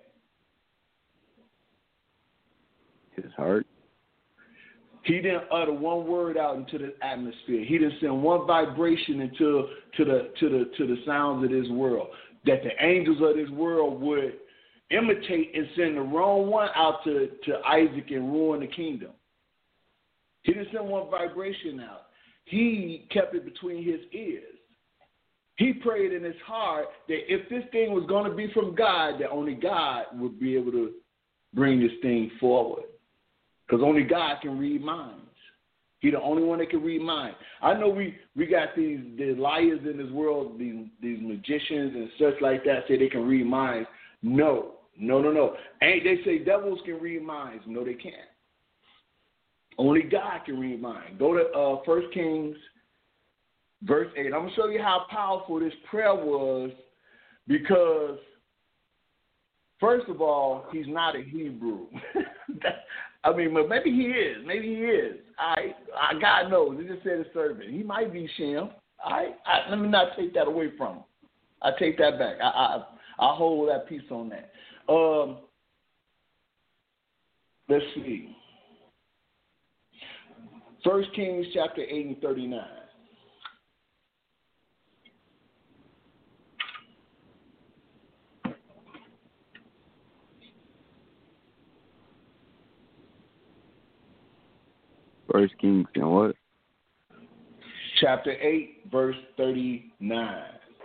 His heart. He didn't utter one word out into the atmosphere. He didn't send one vibration into the sounds of this world that the angels of this world would imitate and send the wrong one out to Isaac and ruin the kingdom. He didn't send one vibration out. He kept it between his ears. He prayed in his heart that if this thing was going to be from God, that only God would be able to bring this thing forward. Because only God can read minds. He's the only one that can read minds. I know we got these liars in this world, these magicians and such like that say they can read minds. No. And they say devils can read minds. No, they can't. Only God can read minds. Go to 1 Kings, verse 8. I'm going to show you how powerful this prayer was because, first of all, he's not a Hebrew. I mean, but maybe he is. God knows. He just said a servant. He might be Shem. Let me not take that away from him. I take that back. I hold that piece on that. Let's see. 1 Kings chapter 8 and 39. First Kings and what? Chapter 8, verse 39.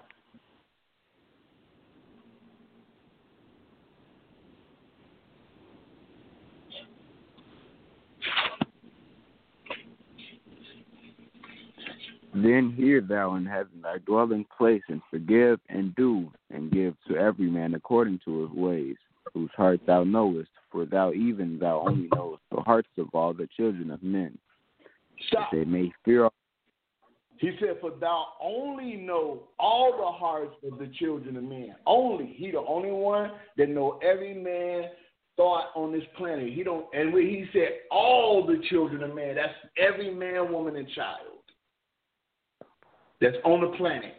Then hear thou in heaven thy dwelling place, and forgive and do, and give to every man according to his ways, whose heart thou knowest, for thou only knowest the hearts of all the children of men. Stop. That they may fear. He said, for thou only know all the hearts of the children of men. Only. He the only one that know every man thought on this planet. And when he said all the children of man, that's every man, woman, and child that's on the planet.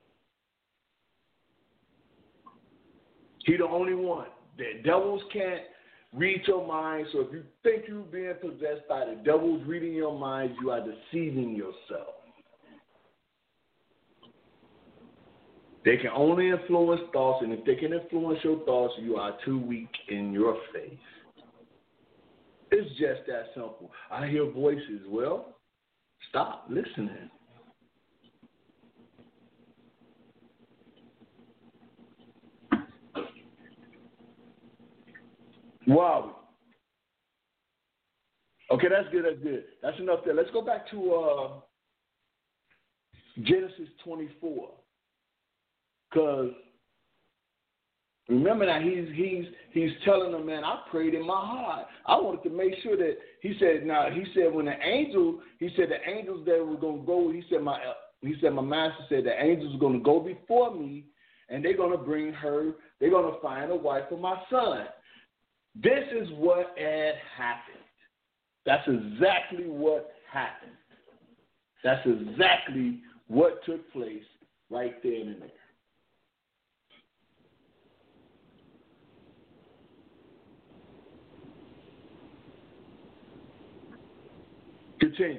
He the only one. The devils can't read your mind. So if you think you're being possessed by the devils reading your mind, you are deceiving yourself. They can only influence thoughts, and if they can influence your thoughts, you are too weak in your faith. It's just that simple. I hear voices. Well, stop listening. Wow. Okay, that's good. That's enough there. Let's go back to Genesis 24. Because remember now, he's telling them, man, I prayed in my heart. I wanted to make sure that he said when the angels that were gonna go, he said my master said the angels are gonna go before me, and they're gonna bring her. They're gonna find a wife for my son. This is what had happened. That's exactly what happened. That's exactly what took place right there and there. Continue.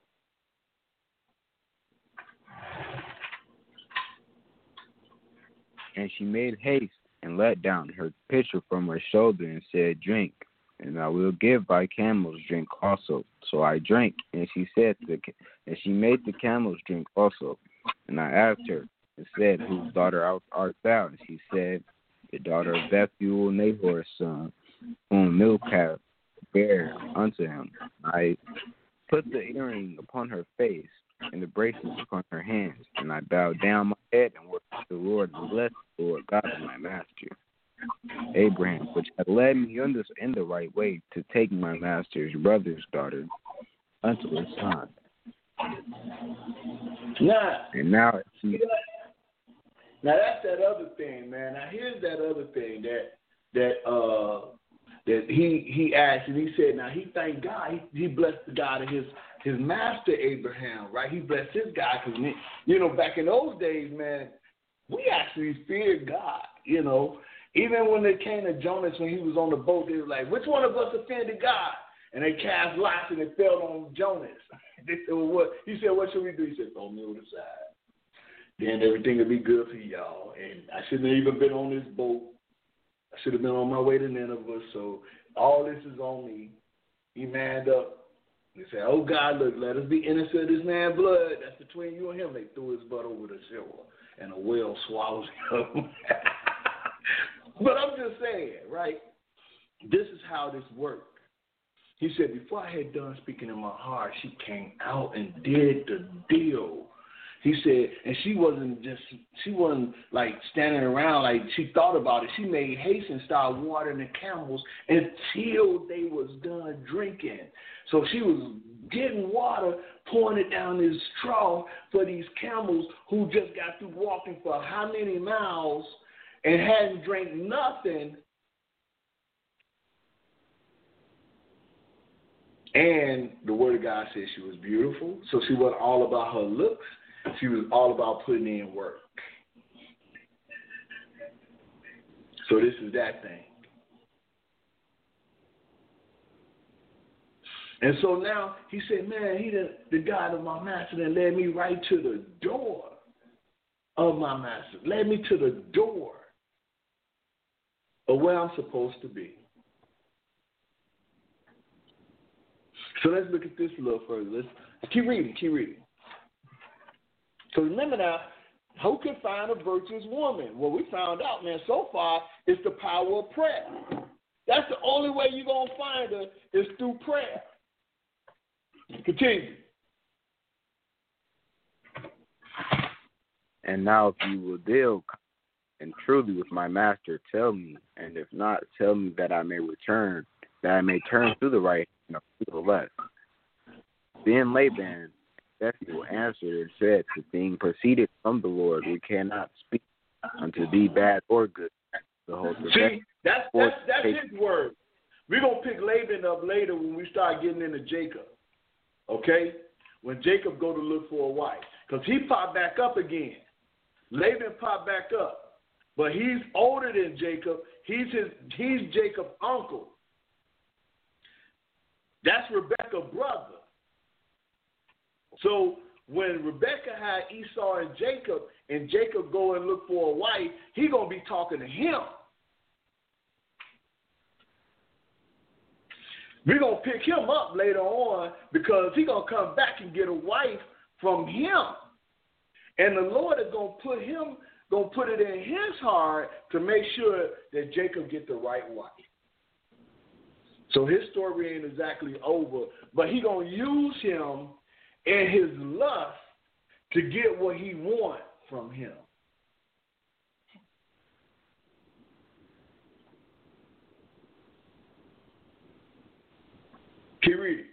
And she made haste and let down her pitcher from her shoulder and said, drink, and I will give thy camels drink also. So I drank, and she said, and she made the camels drink also. And I asked her and said, whose daughter art thou? And she said, the daughter of Bethuel, Nahor's son, whom Milcah bare unto him. I put the earring upon her face and the bracelets upon her hands, and I bowed down my head and worshiped the Lord and blessed the Lord God of my master, Abraham, which had led me in the right way to take my master's brother's daughter unto his son. Now that's that other thing, man. Now here's that other thing that he asked, and he said, now he thanked God. He blessed the God of his master Abraham, right? He blessed his God because, back in those days, man, we actually feared God, Even when they came to Jonas when he was on the boat, they were like, which one of us offended God? And they cast lots and it fell on Jonas. They said, well, what? He said, what should we do? He said, throw me over the side. Then everything will be good for y'all. And I shouldn't have even been on this boat. I should have been on my way to Nineveh. So all this is on me. He manned up. He said, oh, God, look, let us be innocent of this man's blood. That's between you and him. They threw his butt over the shore, and a whale swallows him. But I'm just saying, right? this is how this worked. He said, before I had done speaking in my heart, she came out and did the deal. He said, and she wasn't like standing around, like she thought about it. She made haste and started watering the camels until they was done drinking. So she was getting water, pouring it down this trough for these camels who just got through walking for how many miles and hadn't drank nothing. And the word of God says she was beautiful. So she wasn't all about her looks. She was all about putting in work. So this is that thing. And so now he said, man, the God of my master that led me right to the door of my master. Led me to the door of where I'm supposed to be. So let's look at this a little further. Let's keep reading. So remember now, who can find a virtuous woman? Well, we found out, man, so far, it's the power of prayer. That's the only way you're going to find her is through prayer. Continue. And now if you will deal and truly with my master, tell me, and if not, tell me that I may return, that I may turn to the right and to the left. Then Laban Bethuel answered and said, the thing proceeded from the Lord. We cannot speak unto thee bad or good. See, that's his word. We're going to pick Laban up later when we start getting into Jacob. Okay? When Jacob go to look for a wife. Because he popped back up again. Laban popped back up. But he's older than Jacob. He's Jacob's uncle. That's Rebekah's brother. So when Rebekah had Esau and Jacob go and look for a wife, he going to be talking to him. We're going to pick him up later on because he's going to come back and get a wife from him. And the Lord is going to put it in his heart to make sure that Jacob get the right wife. So his story ain't exactly over, but he's going to use him in his lust to get what he wants from him. Keep reading.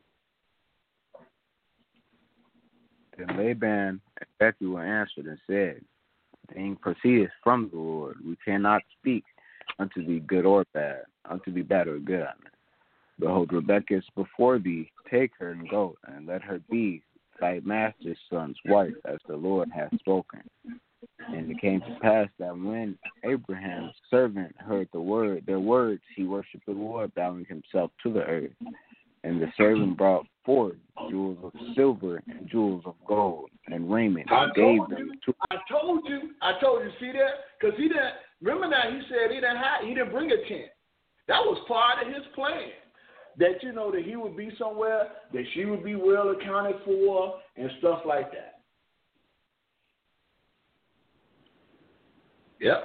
Then Laban and Bethuel answered and said, the thing proceedeth from the Lord. We cannot speak unto thee good or bad, unto thee bad or good. Behold, Rebekah is before thee. Take her and go, and let her be thy master's son's wife, as the Lord hath spoken. And it came to pass that when Abraham's servant heard their words, he worshipped the Lord, bowing himself to the earth. And the servant brought forth jewels of silver and jewels of gold and raiment, and gave them to. I told you. See that? Because he didn't. Remember now, he said he didn't bring a tent. That was part of his plan. That that he would be somewhere, that she would be well accounted for, and stuff like that. Yep.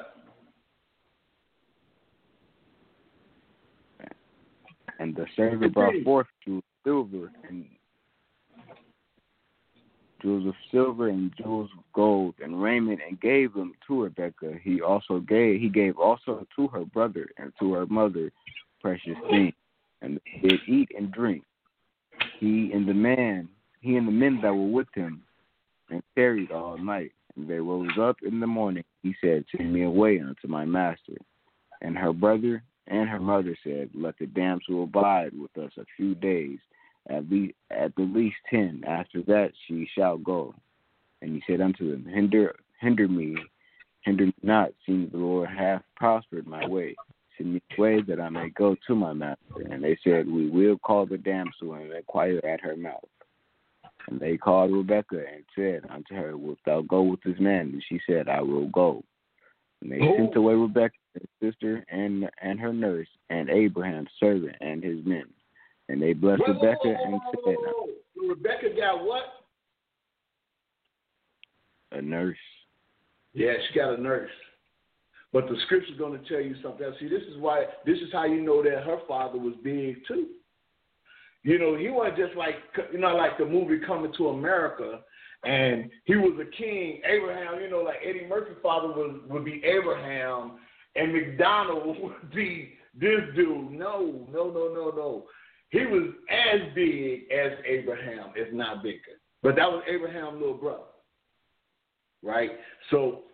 And the servant brought forth jewels of silver and jewels of gold and raiment, and gave them to Rebekah. He gave also to her brother and to her mother precious things. And they did eat and drink, he and the men that were with him, and tarried all night. And they rose up in the morning. He said, send me away unto my master. And her brother and her mother said, let the damsel abide with us a few days, at the least 10. After that she shall go. And he said unto them, hinder me not, seeing the Lord hath prospered my way. Send me away that I may go to my master. And they said, we will call the damsel and inquire at her mouth. And they called Rebekah and said unto her, wilt thou go with this man? And she said, I will go. And they sent away Rebekah, his sister, and her nurse, and Abraham's servant and his men. And they blessed Rebekah and said, Rebekah got what? A nurse. Yeah, she got a nurse. But the scripture's going to tell you something else. See, this is how you know that her father was big too. You know, he wasn't just like, you know, like the movie Coming to America, and he was a king, Abraham, you know, like Eddie Murphy's father would be Abraham, and McDonald would be this dude. No. He was as big as Abraham, if not bigger. But that was Abraham's little brother, right? So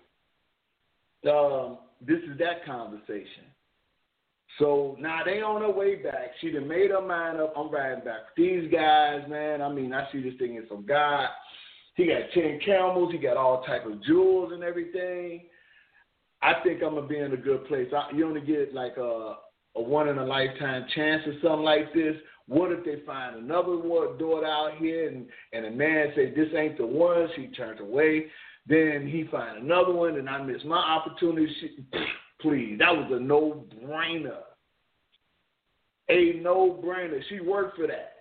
this is that conversation. So now they on their way back. She done made her mind up. I'm riding back with these guys, man. I mean, I see this thing in some guy. He got 10 camels. He got all type of jewels and everything. I think I'm going to be in a good place. You only get like a one-in-a-lifetime chance or something like this. What if they find another daughter out here and a man says, this ain't the one, she turns away. Then he find another one and I miss my opportunity. Please, that was a no-brainer. A no-brainer. She worked for that.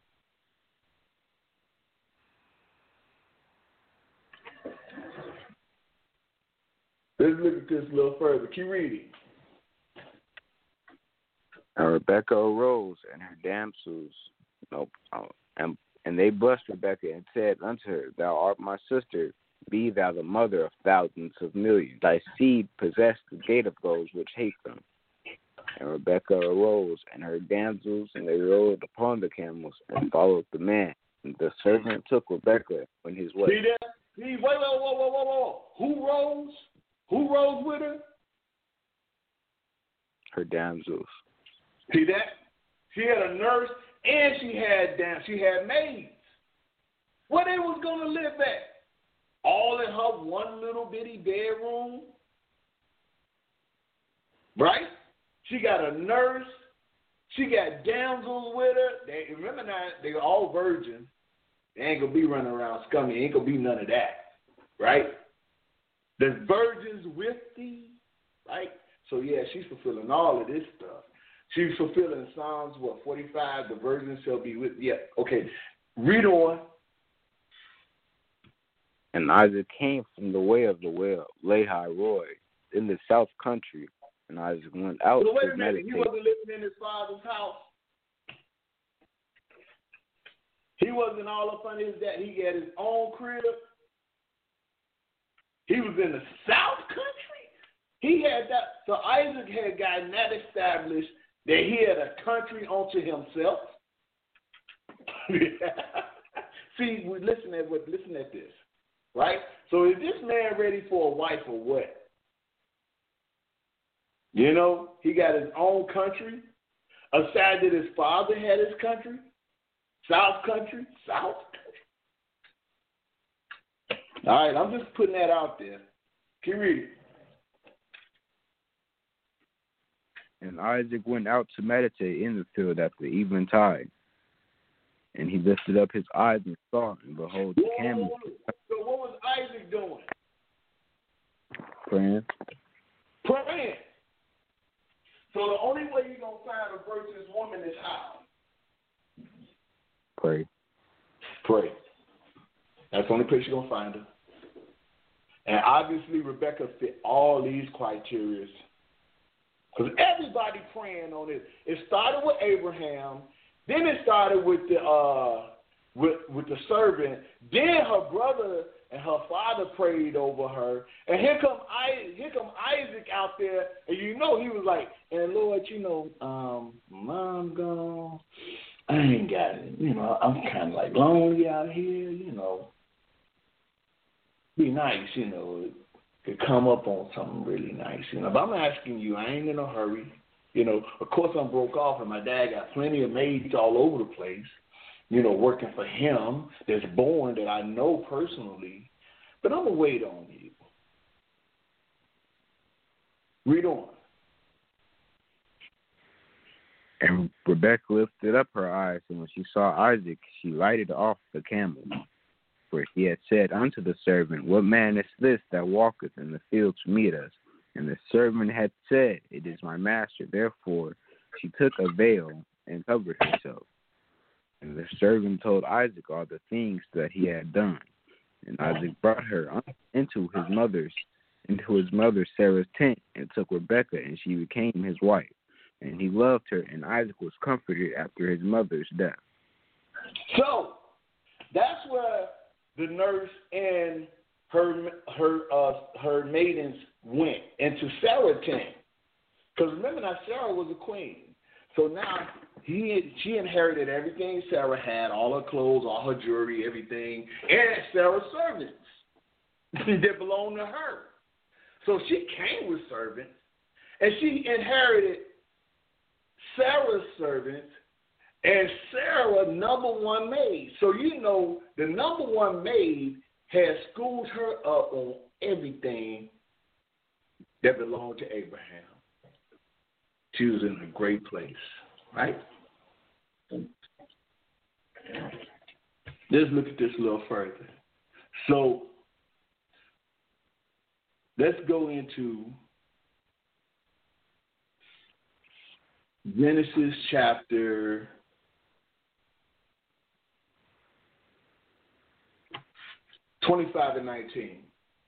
Let's look at this a little further. Keep reading. And Rebekah arose, and her damsels, and they blessed Rebekah and said unto her, Thou art my sister, be thou the mother of thousands of millions. Thy seed possessed the gate of those which hate them. And Rebekah arose, and her damsels, and they rode upon the camels, and followed the man. And the servant took Rebekah on his way. See that? See, whoa. Who rose? Who rose with her? Her damsels. See that? She had a nurse and she had maids. Where they was gonna live at? All in her one little bitty bedroom. Right? She got a nurse. She got damsels with her. Remember now, they are all virgins. They ain't gonna be running around scummy. Ain't gonna be none of that. Right? There's virgins with thee. Right? So yeah, she's fulfilling all of this stuff. She's fulfilling Psalms, 45, the virgin shall be with, yeah, okay. Read on. And Isaac came from the way of the well, Lehi Roy, in the south country, and Isaac went out so wait to a minute, meditate. He wasn't living in his father's house. He wasn't all up on his dad. He had his own crib. He was in the south country. He had that. So Isaac had gotten that established that he had a country unto himself. See, listen at this, right? So is this man ready for a wife or what? You know, he got his own country. Aside that his father had his country, south country. All right, I'm just putting that out there. Keep reading. And Isaac went out to meditate in the field at the eventide. And he lifted up his eyes and saw, and behold, the camel. So what was Isaac doing? Praying. So the only way you're going to find a virtuous woman is how? Pray. That's the only place you're going to find her. And obviously Rebekah fit all these criteria. Because everybody praying on it. It started with Abraham, then it started with the servant, then her brother and her father prayed over her, and here come Isaac out there, and you know he was like, and Lord, you know, Mom gone, I ain't got it, you know, I'm kind of like lonely out here, you know, be nice, you know. Could come up on something really nice, you know. But I'm asking you, I ain't in a hurry. You know, of course I'm broke off and my dad got plenty of maids all over the place, you know, working for him that's born that I know personally. But I'm going to wait on you. Read on. And Rebekah lifted up her eyes, and when she saw Isaac, she lighted off the camel. For he had said unto the servant, What man is this that walketh in the field to meet us? And the servant had said, It is my master. Therefore she took a veil and covered herself. And the servant told Isaac all the things that he had done. And Isaac brought her into his mother's into his mother Sarah's tent and took Rebekah, and she became his wife. And he loved her, and Isaac was comforted after his mother's death. So that's where the nurse and her maidens went into Sarah's tent. Because remember now, Sarah was a queen. So now she inherited everything Sarah had, all her clothes, all her jewelry, everything, and Sarah's servants that belonged to her. So she came with servants, and she inherited Sarah's servants and Sarah's number one maid. So you know the number one maid had schooled her up on everything that belonged to Abraham. She was in a great place, right? Let's look at this a little further. So let's go into Genesis chapter 25 and 19.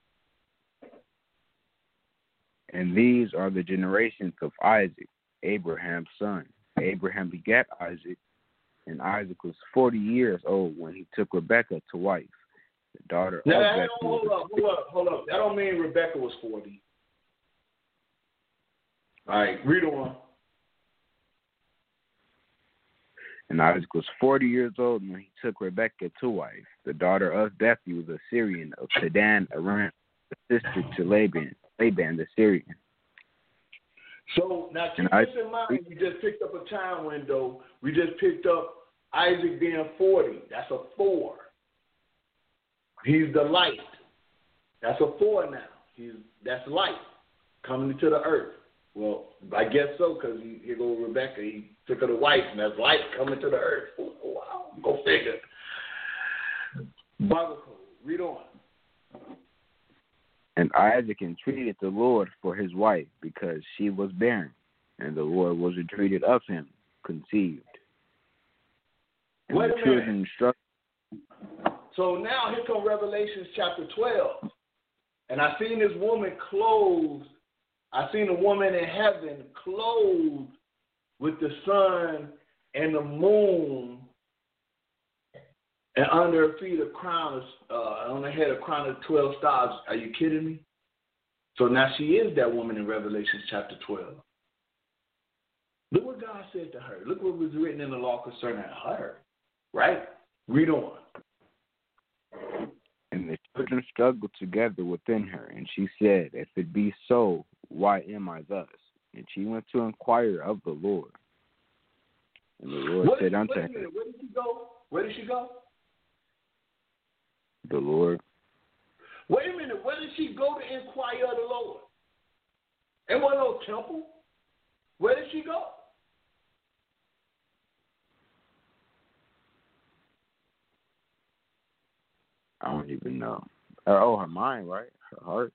And these are the generations of Isaac, Abraham's son. Abraham begat Isaac, and Isaac was 40 years old when he took Rebekah to wife, the daughter of Bethuel. Hold up. That don't mean Rebekah was 40. All right, read on. And Isaac was 40 years old when he took Rebekah to wife, the daughter of Bethuel the Syrian of Padan Aram, the sister to Laban the Syrian. So now keep this in mind. We just picked up a time window. We just picked up Isaac being 40. That's a 4. He's the light. That's a 4 now. That's light coming into the earth. Well, I guess so, because here goes Rebekah. He took her to wife, and that's light coming to the earth. Wow, go figure. Bible code. Read on. And Isaac entreated the Lord for his wife, because she was barren, and the Lord was entreated of him, conceived. And wait the a minute. So now here comes Revelation chapter 12. And I seen this woman clothed. I seen a woman in heaven clothed with the sun and the moon, and under her feet a crown, on her head a crown of 12 stars. Are you kidding me? So now she is that woman in Revelation chapter 12. Look what God said to her. Look what was written in the law concerning her. Right? Read on. And the children struggled together within her, and she said, if it be so, why am I thus? And she went to inquire of the Lord. And the Lord said unto her, where did she go? Where did she go? The Lord. Wait a minute. Where did she go to inquire of the Lord? There wasn't no temple. Where did she go? I don't even know. Her mind, right? Her heart.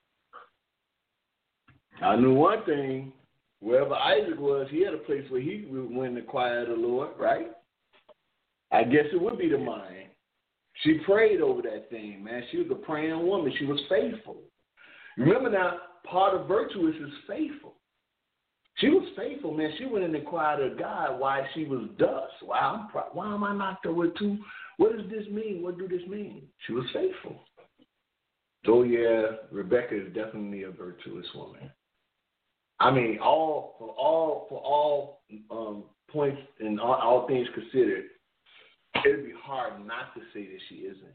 I knew one thing. Wherever Isaac was, he had a place where he went and inquired of the Lord, right? I guess it would be the mind. She prayed over that thing, man. She was a praying woman. She was faithful. Remember now, part of virtuous is faithful. She was faithful, man. She went and inquired of God why she was dust. Why am I knocked over too? What does this mean? What do this mean? She was faithful. So yeah, Rebekah is definitely a virtuous woman. I mean, for all points and all things considered, it'd be hard not to say that she isn't.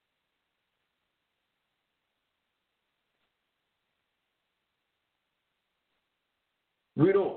Read on.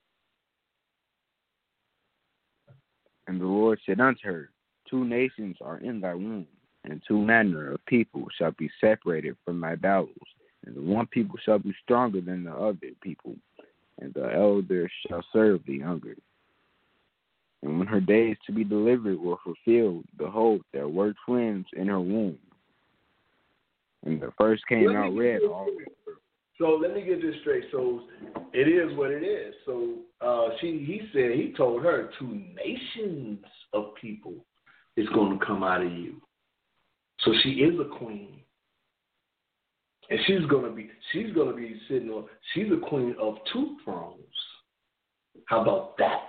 And the Lord said unto her, 2 nations are in thy womb, and 2 manner of people shall be separated from thy bowels. And the one people shall be stronger than the other people, and the elder shall serve the younger. And when her days to be delivered were fulfilled, behold, there were twins in her womb. And the first came out red. So let me get this straight. So it is what it is. So he told her 2 nations of people is going to come out of you. So she is a queen. And she's gonna be sitting on. She's a queen of 2 thrones. How about that?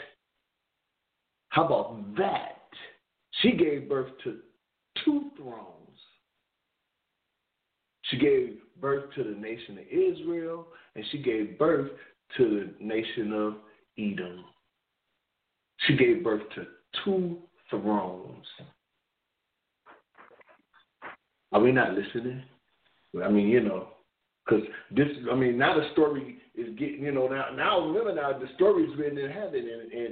How about that? She gave birth to 2 thrones. She gave birth to the nation of Israel, and she gave birth to the nation of Edom. She gave birth to 2 thrones. Are we not listening? I mean, because this, now the story is getting, now remember now the story's written in heaven,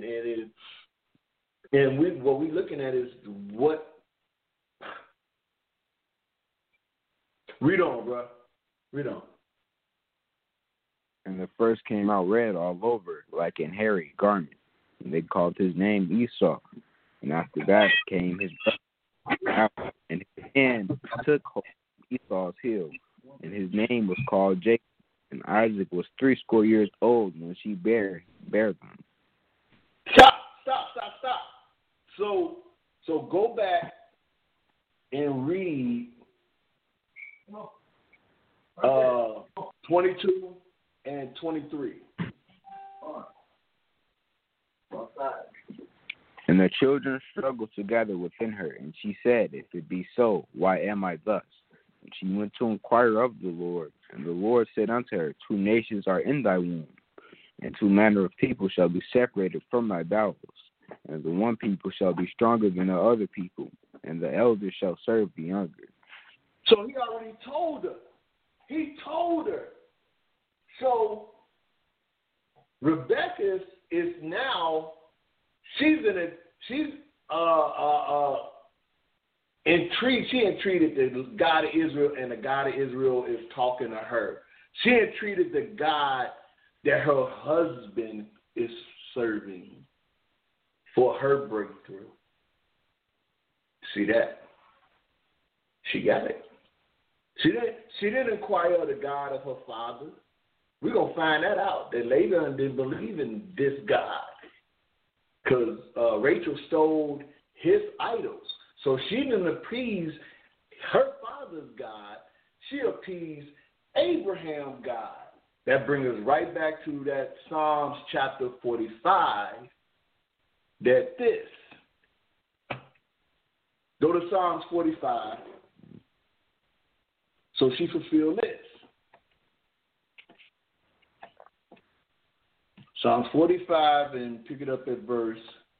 and what we're looking at is what. Read on, bro. Read on. And the first came out red all over, like an hairy garment. And they called his name Esau. And after that came his brother out, and his hand took hold of Esau's heel. And his name was called Jacob. And Isaac was 80 years old when she bare them. Stop. So go back and read 22 and 23. And the children struggled together within her, and she said, If it be so, why am I thus? And she went to inquire of the Lord, and the Lord said unto her, 2 nations are in thy womb, and 2 manner of people shall be separated from thy bowels. And the one people shall be stronger than the other people, and the elder shall serve the younger. So he already told her. He told her. So Rebecca is now, she's intrigued. She entreated the God of Israel, and the God of Israel is talking to her. She entreated the God that her husband is serving for her breakthrough. See that? She got it. She didn't inquire of the God of her father. We're going to find that out, that Laban didn't believe in this God. Because Rachel stole his idols. So she didn't appease her father's God. She appeased Abraham's God. That brings us right back to that Psalms chapter 45. That this. Go to Psalms 45. So she fulfilled this. Psalms 45, and pick it up at verse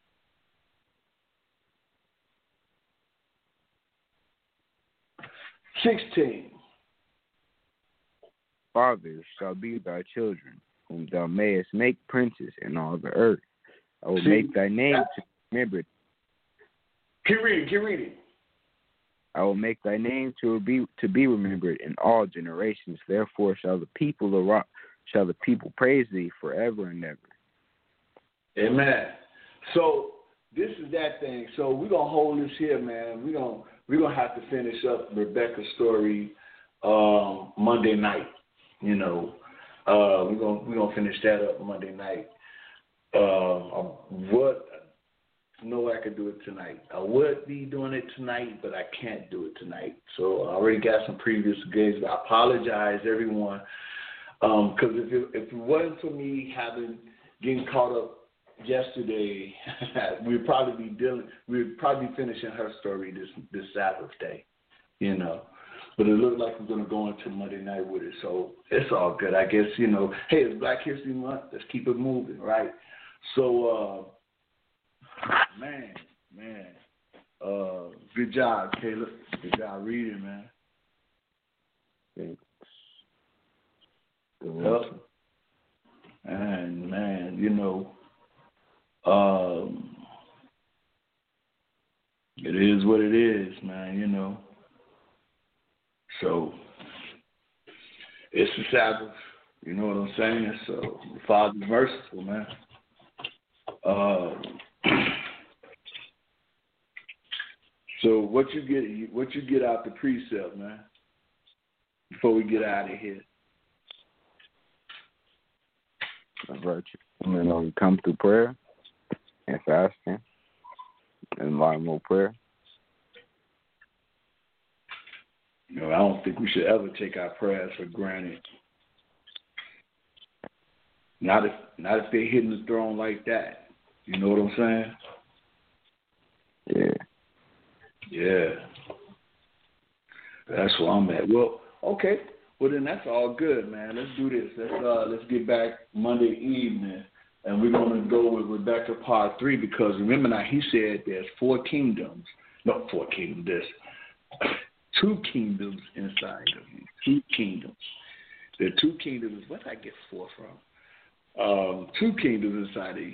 16. Fathers shall be thy children, whom thou mayest make princes in all the earth. I will make thy name to be remembered. Keep reading. I will make thy name to be remembered in all generations. Therefore shall the people praise thee forever and ever. Amen. So this is that thing. So we're gonna hold this here, man. We're gonna have to finish up Rebecca's story Monday night. We're gonna finish that up Monday night. No, I could do it tonight. I would be doing it tonight, but I can't do it tonight. So I already got some previous gigs. I apologize, everyone, because if it wasn't for me getting caught up yesterday, we'd probably be finishing her story this Sabbath day, But it looked like we're going to go into Monday night with it, so it's all good. I guess, hey, it's Black History Month. Let's keep it moving, right? So, man, good job, Caleb. Good job reading, man. Thanks. Yep. And, man, it is what it is, man, So, it's the Sabbath, you know what I'm saying? So, the Father's merciful, man. So what you get out the precept, man, before we get out of here? Virtue. We come through prayer and fasting and a lot more prayer. You know, I don't think we should ever take our prayers for granted. Not if they're hitting the throne like that. You know what I'm saying? Yeah. That's where I'm at. Well, okay. Well, then that's all good, man. Let's do this. Let's get back Monday evening, and we're going to go with Rebecca part 3 because remember now he said there's 4 kingdoms. No, 4 kingdoms. There's 2 kingdoms inside of you. 2 kingdoms. There are 2 kingdoms. Where did I get 4 from? 2 kingdoms inside of you.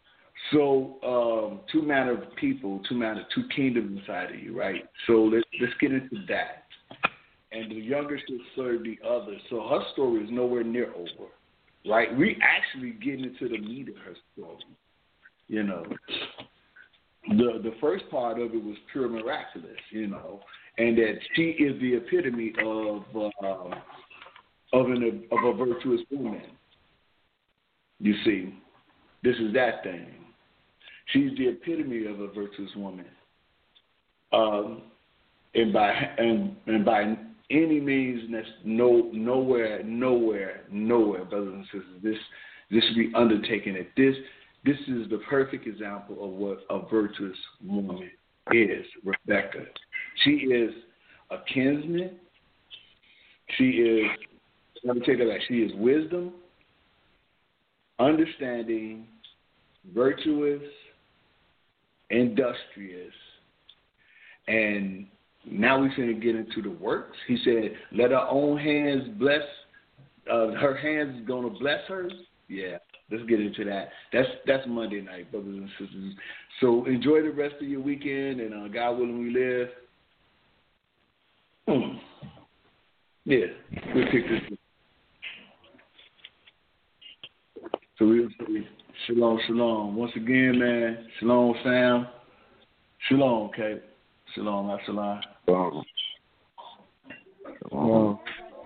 So 2 manner of people, 2 kingdoms inside of you, right? So let's get into that. And the younger should serve the other. So her story is nowhere near over, right? We actually getting into the meat of her story. You know, the first part of it was pure miraculous, you know, and that she is the epitome of a virtuous woman. You see, this is that thing. She's the epitome of a virtuous woman. And by any means, that's nowhere, brothers and sisters. This should be undertaken at this. This is the perfect example of what a virtuous woman is, Rebecca. She is a kinsman. Let me take that back. She is wisdom, understanding, virtuous, industrious, and now we're going to get into the works. He said, let her own hands bless, her hands is going to bless her. Yeah, let's get into that. That's Monday night, brothers and sisters. So enjoy the rest of your weekend, and God willing we live. Yeah, we'll pick this up. So we'll say shalom, shalom. Once again, man, shalom, fam. Shalom, okay? Shalom, Absalom. Shalom. Shalom.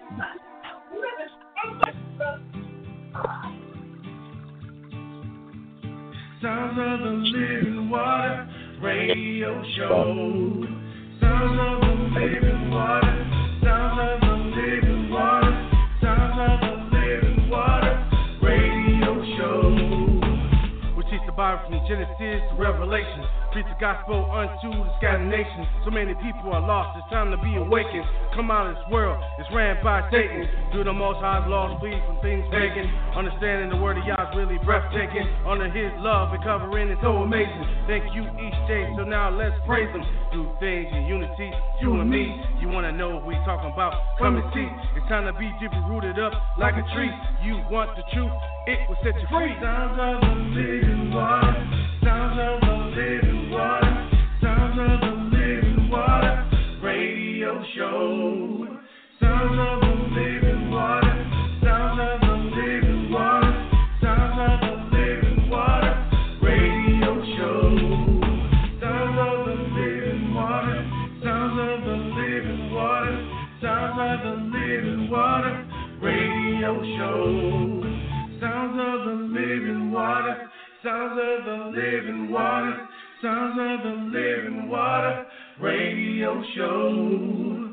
Sounds of the Living Water Radio Show. Sounds of the Living Water. Sounds of the Living Water. Sounds of the Living Water Radio Show. We teach the Bible from Genesis to Revelation. Preach the gospel unto the scattered nations. So many people are lost, it's time to be awakened. Come out of this world, it's ran by Satan. Through the Most High's laws, flee from things pagan. Understanding the word of Yah is really breathtaking. Under his love and covering is so amazing. Thank you each day, so now let's praise him. Do things in unity, you and me. You wanna know what we talking about? Come and see. It's time to be deeply rooted up like a tree. You want the truth, it will set you free. Sounds of the living water. Sounds of the living water. Sounds of the living water radio show. Sounds of the living water. Sounds of the living water. Sounds of the living water radio show. Sounds of the living water. Sounds of the living water. Sounds of the living water radio show. Sounds of the living water. Sounds of the living water. Sounds of the living water radio show.